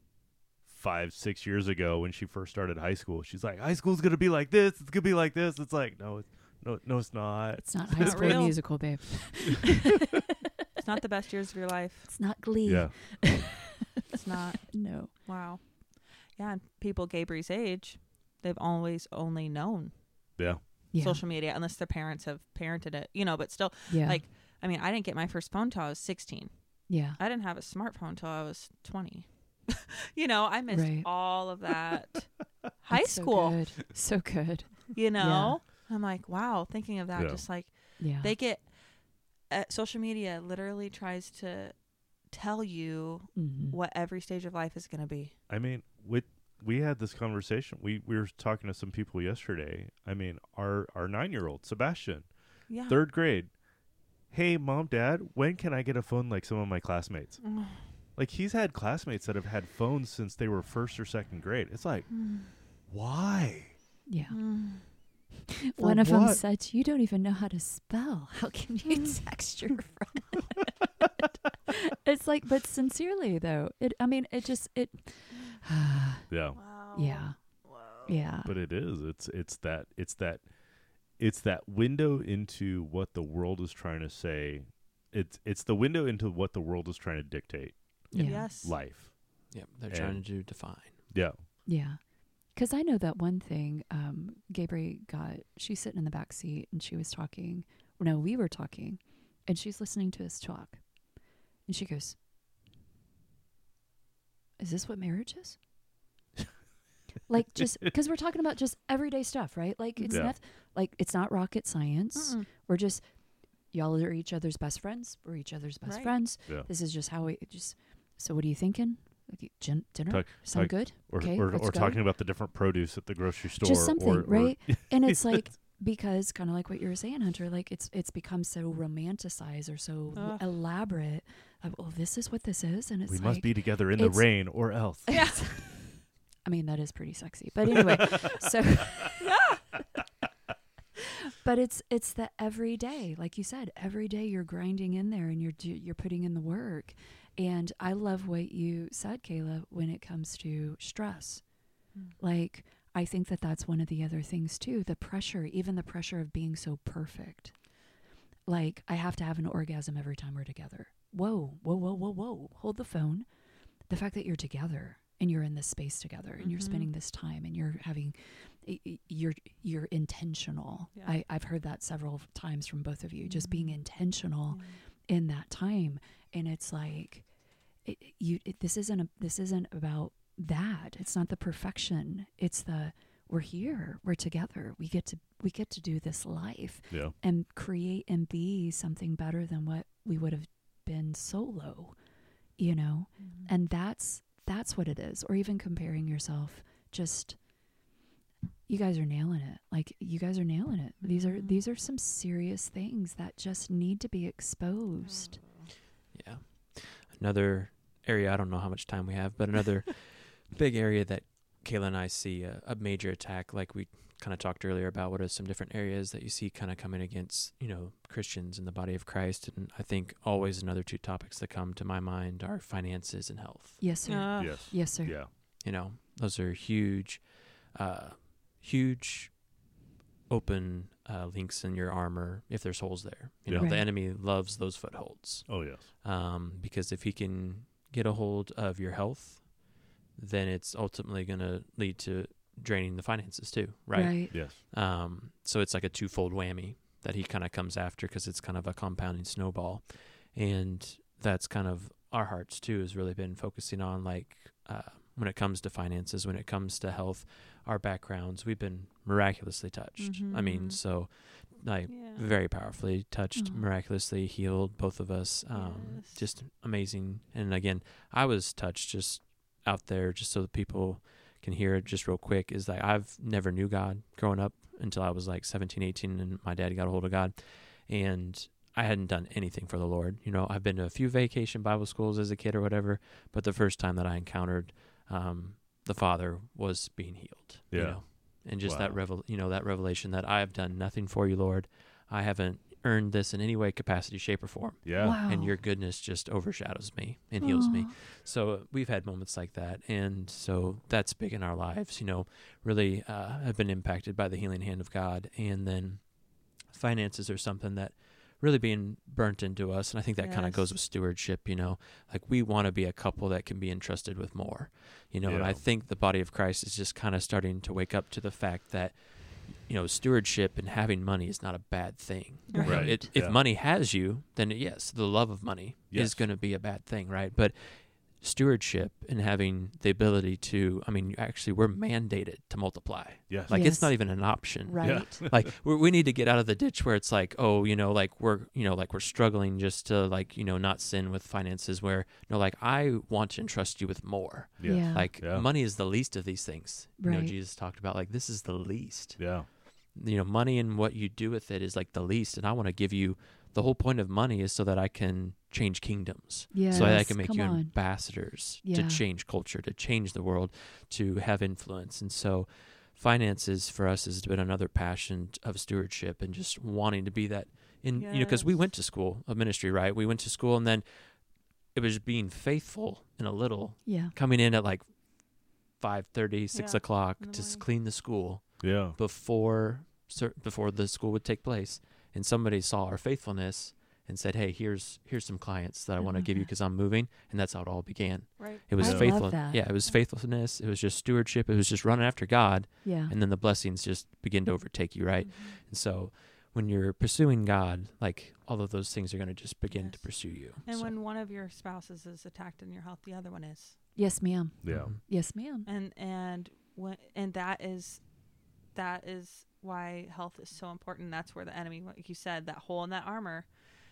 A: five, six years ago when she first started high school, she's like, high school's going to be like this. It's going to be like this. It's like, no, it's, no, no, it's not.
B: It's not High
C: not
B: School
C: real.
B: Musical, babe.
C: It's not the best years of your life.
B: It's not Glee.
A: Yeah.
C: It's not.
B: No.
C: Wow. Yeah, and people Gabriel's age, they've always only known
A: Yeah.
B: Yeah.
C: social media unless their parents have parented it, you know, but still,
B: Yeah.
C: like, I mean, I didn't get my first phone till I was sixteen.
B: yeah.
C: I didn't have a smartphone till I was twenty. You know, I missed
B: Right.
C: all of that high
B: That's so
C: school,
B: good. So good.
C: you know? I'm like, wow, thinking of that,
A: Yeah.
C: just like
B: Yeah.
C: they get, uh, social media literally tries to tell you
B: Mhm.
C: what every stage of life is going to be.
A: I mean, with we had this conversation. We we were talking to some people yesterday. I mean, our our nine year old Sebastian,
C: Yeah.
A: third grade. Hey, mom, dad, when can I get a phone like some of my classmates? Like he's had classmates that have had phones since they were first or second grade. It's like, why?
B: Yeah.
C: Mm.
A: For
B: One of them
A: what?
B: said, "You don't even know how to spell. How can you text your friend?" It's like, but sincerely though, it. I mean, it just it.
A: Yeah,
C: Wow.
B: yeah. Yeah.
A: but it is. It's it's that it's that it's that window into what the world is trying to say. It's it's the window into what the world is trying to dictate
B: Yeah.
C: Yes.
A: life.
D: Yep, they're trying
A: And-
D: to define.
A: Yeah.
B: Yeah. Because I know that one thing, um, Gabriel got, she's sitting in the back seat and she was talking. No, we were talking and she's listening to us talk. And she goes, "Is this what marriage is?" Like, just because we're talking about just everyday stuff, right? Like, it's
A: Yeah.
B: not, like, it's not rocket science.
C: Mm-mm.
B: We're just, y'all are each other's best friends. We're each other's best
C: Right.
B: friends.
A: Yeah.
B: This is just how we just, so what are you thinking? Like, gin- dinner?
A: Talk-
B: Sound
A: talk-
B: good?
A: Or
B: Okay,
A: or,
B: let's
A: or
B: go.
A: talking about the different produce at the grocery store.
B: Just something,
A: or, or-
B: right? And it's like, because kind of like what you were saying, Hunter, like it's it's become so romanticized or so
C: Ugh.
B: elaborate. Of, oh, this is what this is, and it's
A: we
B: like,
A: must be together in the
B: it's-
A: rain or else.
C: Yeah.
B: I mean, that is pretty sexy. But anyway, so but it's it's the everyday, like you said, every day you're grinding in there and you're do, you're putting in the work. And I love what you said, Kayla, when it comes to stress.
C: Mm.
B: Like, I think that that's one of the other things too, the pressure, even the pressure of being so perfect. Like, I have to have an orgasm every time we're together. Whoa, whoa, whoa, whoa, whoa. Hold the phone. The fact that you're together and you're in this space together and you're
C: Mhm.
B: spending this time and you're having, y- y- you're you're intentional.
C: Yeah.
B: I, I've heard that several times from both of you, just being
C: Mhm.
B: intentional
C: Yeah.
B: in that time. And it's like, it, you, it, this isn't a, this isn't about that. It's not the perfection. It's the, we're here, we're together. We get to, we get to do this life
A: Yeah.
B: and create and be something better than what we would have been solo, you know?
C: Mhm.
B: And that's, that's what it is. Or even comparing yourself, just, you guys are nailing it. Like, you guys are nailing it. These are,
C: Mhm.
B: these are some serious things that just need to be exposed.
D: Yeah. Another area, I don't know how much time we have, but another big area that Kayla and I see a, a major attack, like we kind of talked earlier about, what are some different areas that you see kind of coming against, you know, Christians in the body of Christ. And I think always another two topics that come to my mind are finances and health.
B: Yes, sir.
C: Ugh.
A: Yes.
B: Yes, sir.
A: Yeah.
D: You know, those are huge, uh, huge open uh, links in your armor if there's holes there. You know,
B: Yeah.
D: the
B: Right.
D: enemy loves those footholds.
A: Oh yes.
D: Um, because if he can get a hold of your health, then it's ultimately going to lead to draining the finances too, right?
B: Right.
A: Yes.
D: Um, so it's like a twofold whammy that he kind of comes after, because it's kind of a compounding snowball. And that's kind of our hearts too, has really been focusing on, like, uh, when it comes to finances, when it comes to health, our backgrounds, we've been miraculously touched. I mean,
C: Mhm.
D: so like
C: Yeah.
D: very powerfully touched,
B: Aw.
D: miraculously healed, both of us. Um,
C: Yes.
D: Just amazing. And again, I was touched just out there, just so that people can hear it just real quick, is like, I've never knew God growing up until I was like seventeen, eighteen, and my dad got a hold of God. And I hadn't done anything for the Lord. You know, I've been to a few vacation Bible schools as a kid or whatever, but the first time that I encountered um, the Father was being healed. You
A: Yeah.
D: know? And just that
A: Wow.
D: revel, you know, that revelation that I have done nothing for you, Lord. I haven't earned this in any way, capacity, shape, or form.
A: Yeah.
B: Wow.
D: And your goodness just overshadows me and heals me.
B: Aw.
D: So uh, we've had moments like that. And so that's big in our lives, you know, really uh, have been impacted by the healing hand of God. And then finances are something that really being burnt into us. And I think that kind of
C: Yes.
D: goes with stewardship, you know, like we want to be a couple that can be entrusted with more, you know, and
A: Yeah.
D: I think the body of Christ is just kind of starting to wake up to the fact that, you know, stewardship and having money is not a bad thing. You know,
A: Right.
D: It, if
A: Yeah.
D: money has you, then yes, the love of money
A: Yes.
D: is going to be a bad thing, right? But stewardship and having the ability to, I mean, actually, we're mandated to multiply.
A: Yes.
D: Like,
B: Yes.
D: it's not even an option.
B: Right.
D: Like, we we need to get out of the ditch where it's like, oh, you know, like we're, you know, like we're struggling just to, like, you know, not sin with finances, where, no, like, I want to entrust you with more.
A: Yes.
B: Yeah.
D: Like,
A: Yeah.
D: money is the least of these things. You know,
B: Right.
D: Jesus talked about, like, this is the least.
A: Yeah.
D: You know, money and what you do with it is like the least. And I want to give you, the whole point of money is so that I can change kingdoms.
B: Yes.
D: So that I can make
B: Come
D: you
B: on.
D: ambassadors
B: Yeah.
D: to change culture, to change the world, to have influence. And so finances for us has been another passion of stewardship and just wanting to be that in, you know, because we
C: Yes.
D: went to school of ministry, right? We went to school, and then it was being faithful in a little,
B: Yeah.
D: coming in at like five thirty, six
C: Yeah,
D: o'clock
C: in the
D: to s-
C: morning.
D: clean the school
A: Yeah.
D: before cer- before the school would take place. And somebody saw our faithfulness and said, hey, here's here's some clients that I
B: I
D: want to
B: love
D: give you
B: that.
D: because I'm moving. And that's how it all began.
C: Right.
D: It was
B: I love
D: faithful.
B: that.
D: Yeah, it was faithfulness. It was just stewardship. It was just running after God.
B: Yeah.
D: And then the blessings just begin to overtake you, right?
C: Mhm.
D: And so when you're pursuing God, like, all of those things are going to just begin to
C: Yes.
D: pursue you.
C: And
D: So,
C: when one of your spouses is attacked in your health, the other one is.
B: Yes, ma'am.
A: Yeah.
D: mhm.
B: Yes, ma'am.
C: And and when and that is that is why health is so important. That's where the enemy, like you said, that hole in that armor.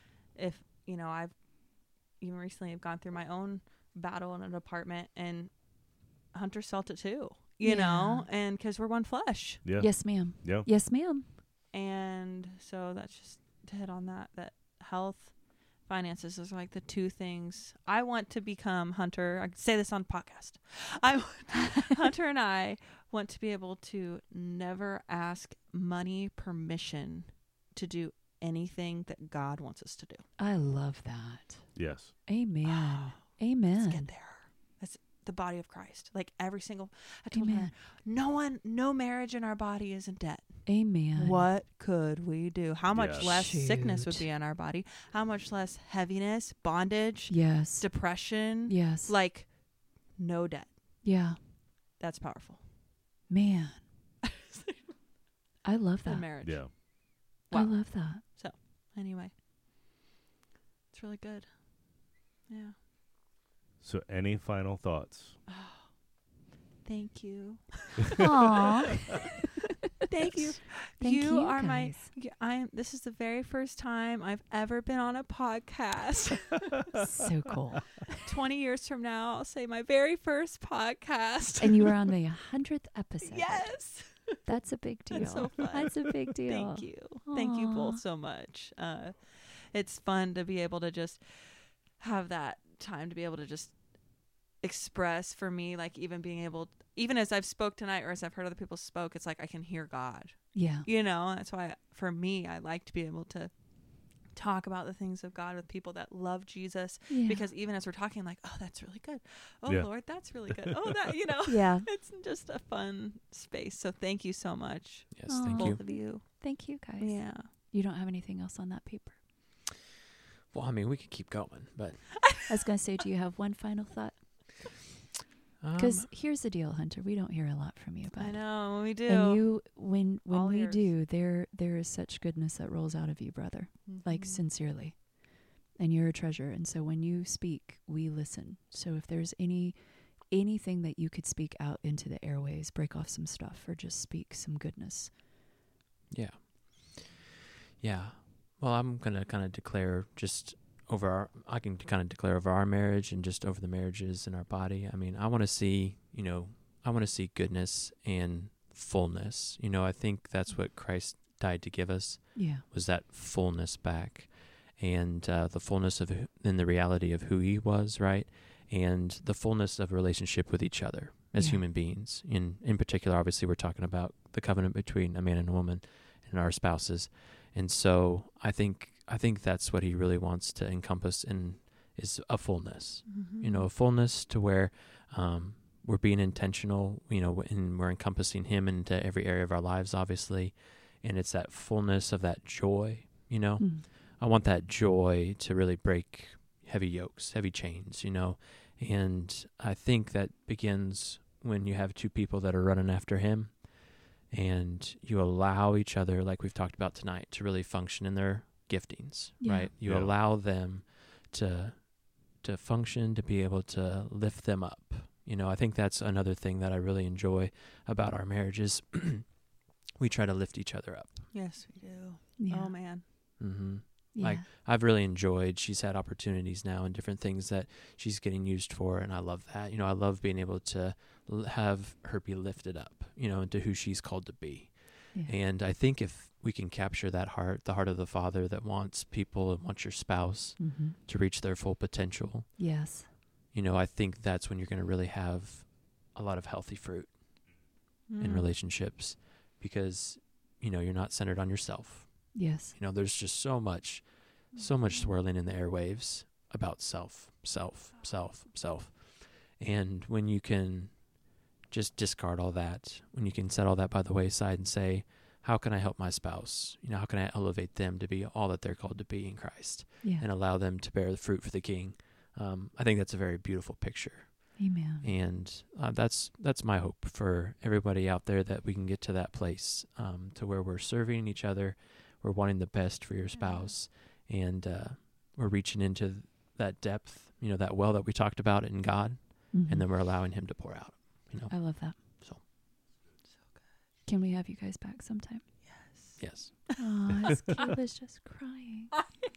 C: If you know, I've even recently have gone through my own battle in an apartment, and Hunter's felt it too. You
B: Yeah.
C: know, and because we're one flesh.
A: Yeah.
B: Yes, ma'am.
A: Yeah.
B: Yes, ma'am.
C: And so that's just to hit on that, that health, finances is like the two things. I want to become Hunter. I could say this on podcast. I want, Hunter and I want to be able to never ask money permission to do anything that God wants us to do.
B: I love that.
A: Yes.
B: Amen. Amen.
C: Let's get there. That's the body of Christ. Like every single, I told
B: Amen.
C: her, no one, no marriage in our body is in debt.
B: Amen.
C: What could we do? How much
A: Yes.
C: less sickness would
B: Shoot.
C: be in our body? How much less heaviness, bondage,
B: Yes.
C: depression?
B: Yes.
C: Like no debt.
B: Yeah.
C: That's powerful.
B: Man. I love
C: In
B: that.
C: marriage.
A: Yeah.
B: I
C: Wow.
B: love that.
C: Anyway, it's really good. Yeah.
A: So, any final thoughts?
C: Oh, thank you.
B: Aw.
C: Thank you.
B: Thank
C: you,
B: you,
C: are my.
B: guys.
C: y- I'm. This is the very first time I've ever been on a podcast.
B: So cool.
C: Twenty years from now, I'll say my very first podcast.
B: And you were on the hundredth episode.
C: Yes.
B: That's a big deal.
C: That's so fun.
B: That's a big deal.
C: Thank you. Thank you
B: Aw.
C: both so much. Uh, it's fun to be able to just have that time to be able to just express for me, like even being able, even as I've spoke tonight or as I've heard other people spoke, it's like I can hear God,
B: Yeah.
C: you know. That's why for me, I like to be able to talk about the things of God with people that love Jesus,
B: Yeah.
C: because even as we're talking, like, oh, that's really good. Oh,
A: Yeah.
C: Lord, that's really good. Oh, that, you know,
B: Yeah.
C: it's just a fun space. So thank you so much,
D: Yes,
B: Aw.
D: thank
C: both
D: you.
C: of you.
B: Thank you, guys.
C: Yeah.
B: You don't have anything else on that paper?
D: Well, I mean, we could keep going, but
B: I was going to say, do you have one final thought? Because
D: um,
B: here's the deal, Hunter. We don't hear a lot from you, bud.
C: I know we do.
B: And you, when when
C: All
B: we
C: ears.
B: do, there there is such goodness that rolls out of you, brother. Like
C: Mhm.
B: sincerely, and you're a treasure. And so when you speak, we listen. So if there's any anything that you could speak out into the airways, break off some stuff, or just speak some goodness.
D: yeah, yeah. Well, I'm gonna kind of declare just over our. I can kind of declare over our marriage and just over the marriages in our body. I mean, I want to see, you know, I want to see goodness and fullness. You know, I think that's what Christ died to give us.
B: Yeah.
D: Was that fullness back, and uh, the fullness of who- in the reality of who He was, right, and the fullness of relationship with each other as
B: Yeah.
D: human beings. In in particular, obviously, we're talking about the covenant between a man and a woman and our spouses, and so I think I think that's what He really wants to encompass in is a fullness.
C: Mhm.
D: You know, a fullness to where um, we're being intentional. You know, and we're encompassing Him into every area of our lives, obviously. And it's that fullness of that joy, you know.
B: Mm.
D: I want that joy to really break heavy yokes, heavy chains, you know. And I think that begins when you have two people that are running after Him and you allow each other, like we've talked about tonight, to really function in their giftings,
B: Yeah.
D: right? You
A: Yeah.
D: allow them to to function, to be able to lift them up. You know, I think that's another thing that I really enjoy about our marriages. We try to lift each other up.
C: Yes, we do.
B: Yeah.
C: Oh man.
D: Mm-hmm.
B: yeah.
D: like, I've really enjoyed. She's had opportunities now and different things that she's getting used for, and I love that. You know, I love being able to l- have her be lifted up, you know, into who she's called to be.
B: yeah.
D: And I think if we can capture that heart, the heart of the Father that wants people and wants your spouse
B: Mm-hmm.
D: to reach their full potential,
B: Yes.
D: you know, I think that's when you're going to really have a lot of healthy fruit in
C: Mm.
D: relationships, because, you know, you're not centered on yourself.
B: Yes.
D: You know, there's just so much, so much swirling in the airwaves about self, self, self, self. And when you can just discard all that, when you can set all that by the wayside and say, how can I help my spouse? You know, how can I elevate them to be all that they're called to be in Christ
B: Yeah.
D: and allow them to bear the fruit for the King? Um, I think that's a very beautiful picture.
B: Amen.
D: And uh, that's that's my hope for everybody out there, that we can get to that place um, to where we're serving each other, we're wanting the best for your spouse, and uh, we're reaching into that depth, you know, that well that we talked about in God,
B: Mhm.
D: and then we're allowing Him to pour out. You know,
B: I love that.
D: So.
C: So good.
B: Can we have you guys back sometime?
C: Yes.
D: yes,
B: Oh, Kayla's just crying.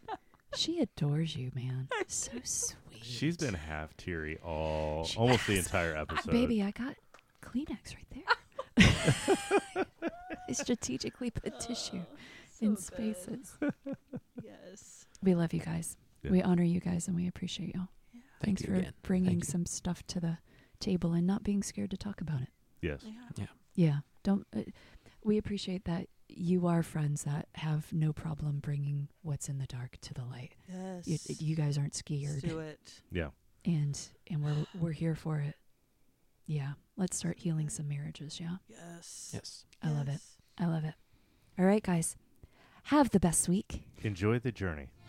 B: She adores you, man. So sweet.
A: She's been half teary all almost the entire episode.
B: Baby, I got Kleenex right there. I strategically put tissue
C: So
B: in
C: good.
B: spaces.
C: Yes.
B: We love you guys.
A: Yeah.
B: We honor you guys, and we appreciate y'all.
C: Yeah.
D: Thank
B: Thanks
D: you
B: for
D: again.
B: bringing
D: Thank you.
B: some stuff to the table and not being scared to talk about it.
A: Yes.
C: Yeah.
B: Yeah, don't. Uh, we appreciate that you are friends that have no problem bringing what's in the dark to the light.
C: Yes.
B: You, you guys aren't
C: Let's
B: scared,
C: do it.
A: Yeah.
B: and and we're we're here for it. Yeah, let's start healing some marriages. Yeah,
C: Yes.
D: Yes.
B: I love it.
C: Yes.
B: I love it. All right, guys, have the best week.
A: Enjoy the journey.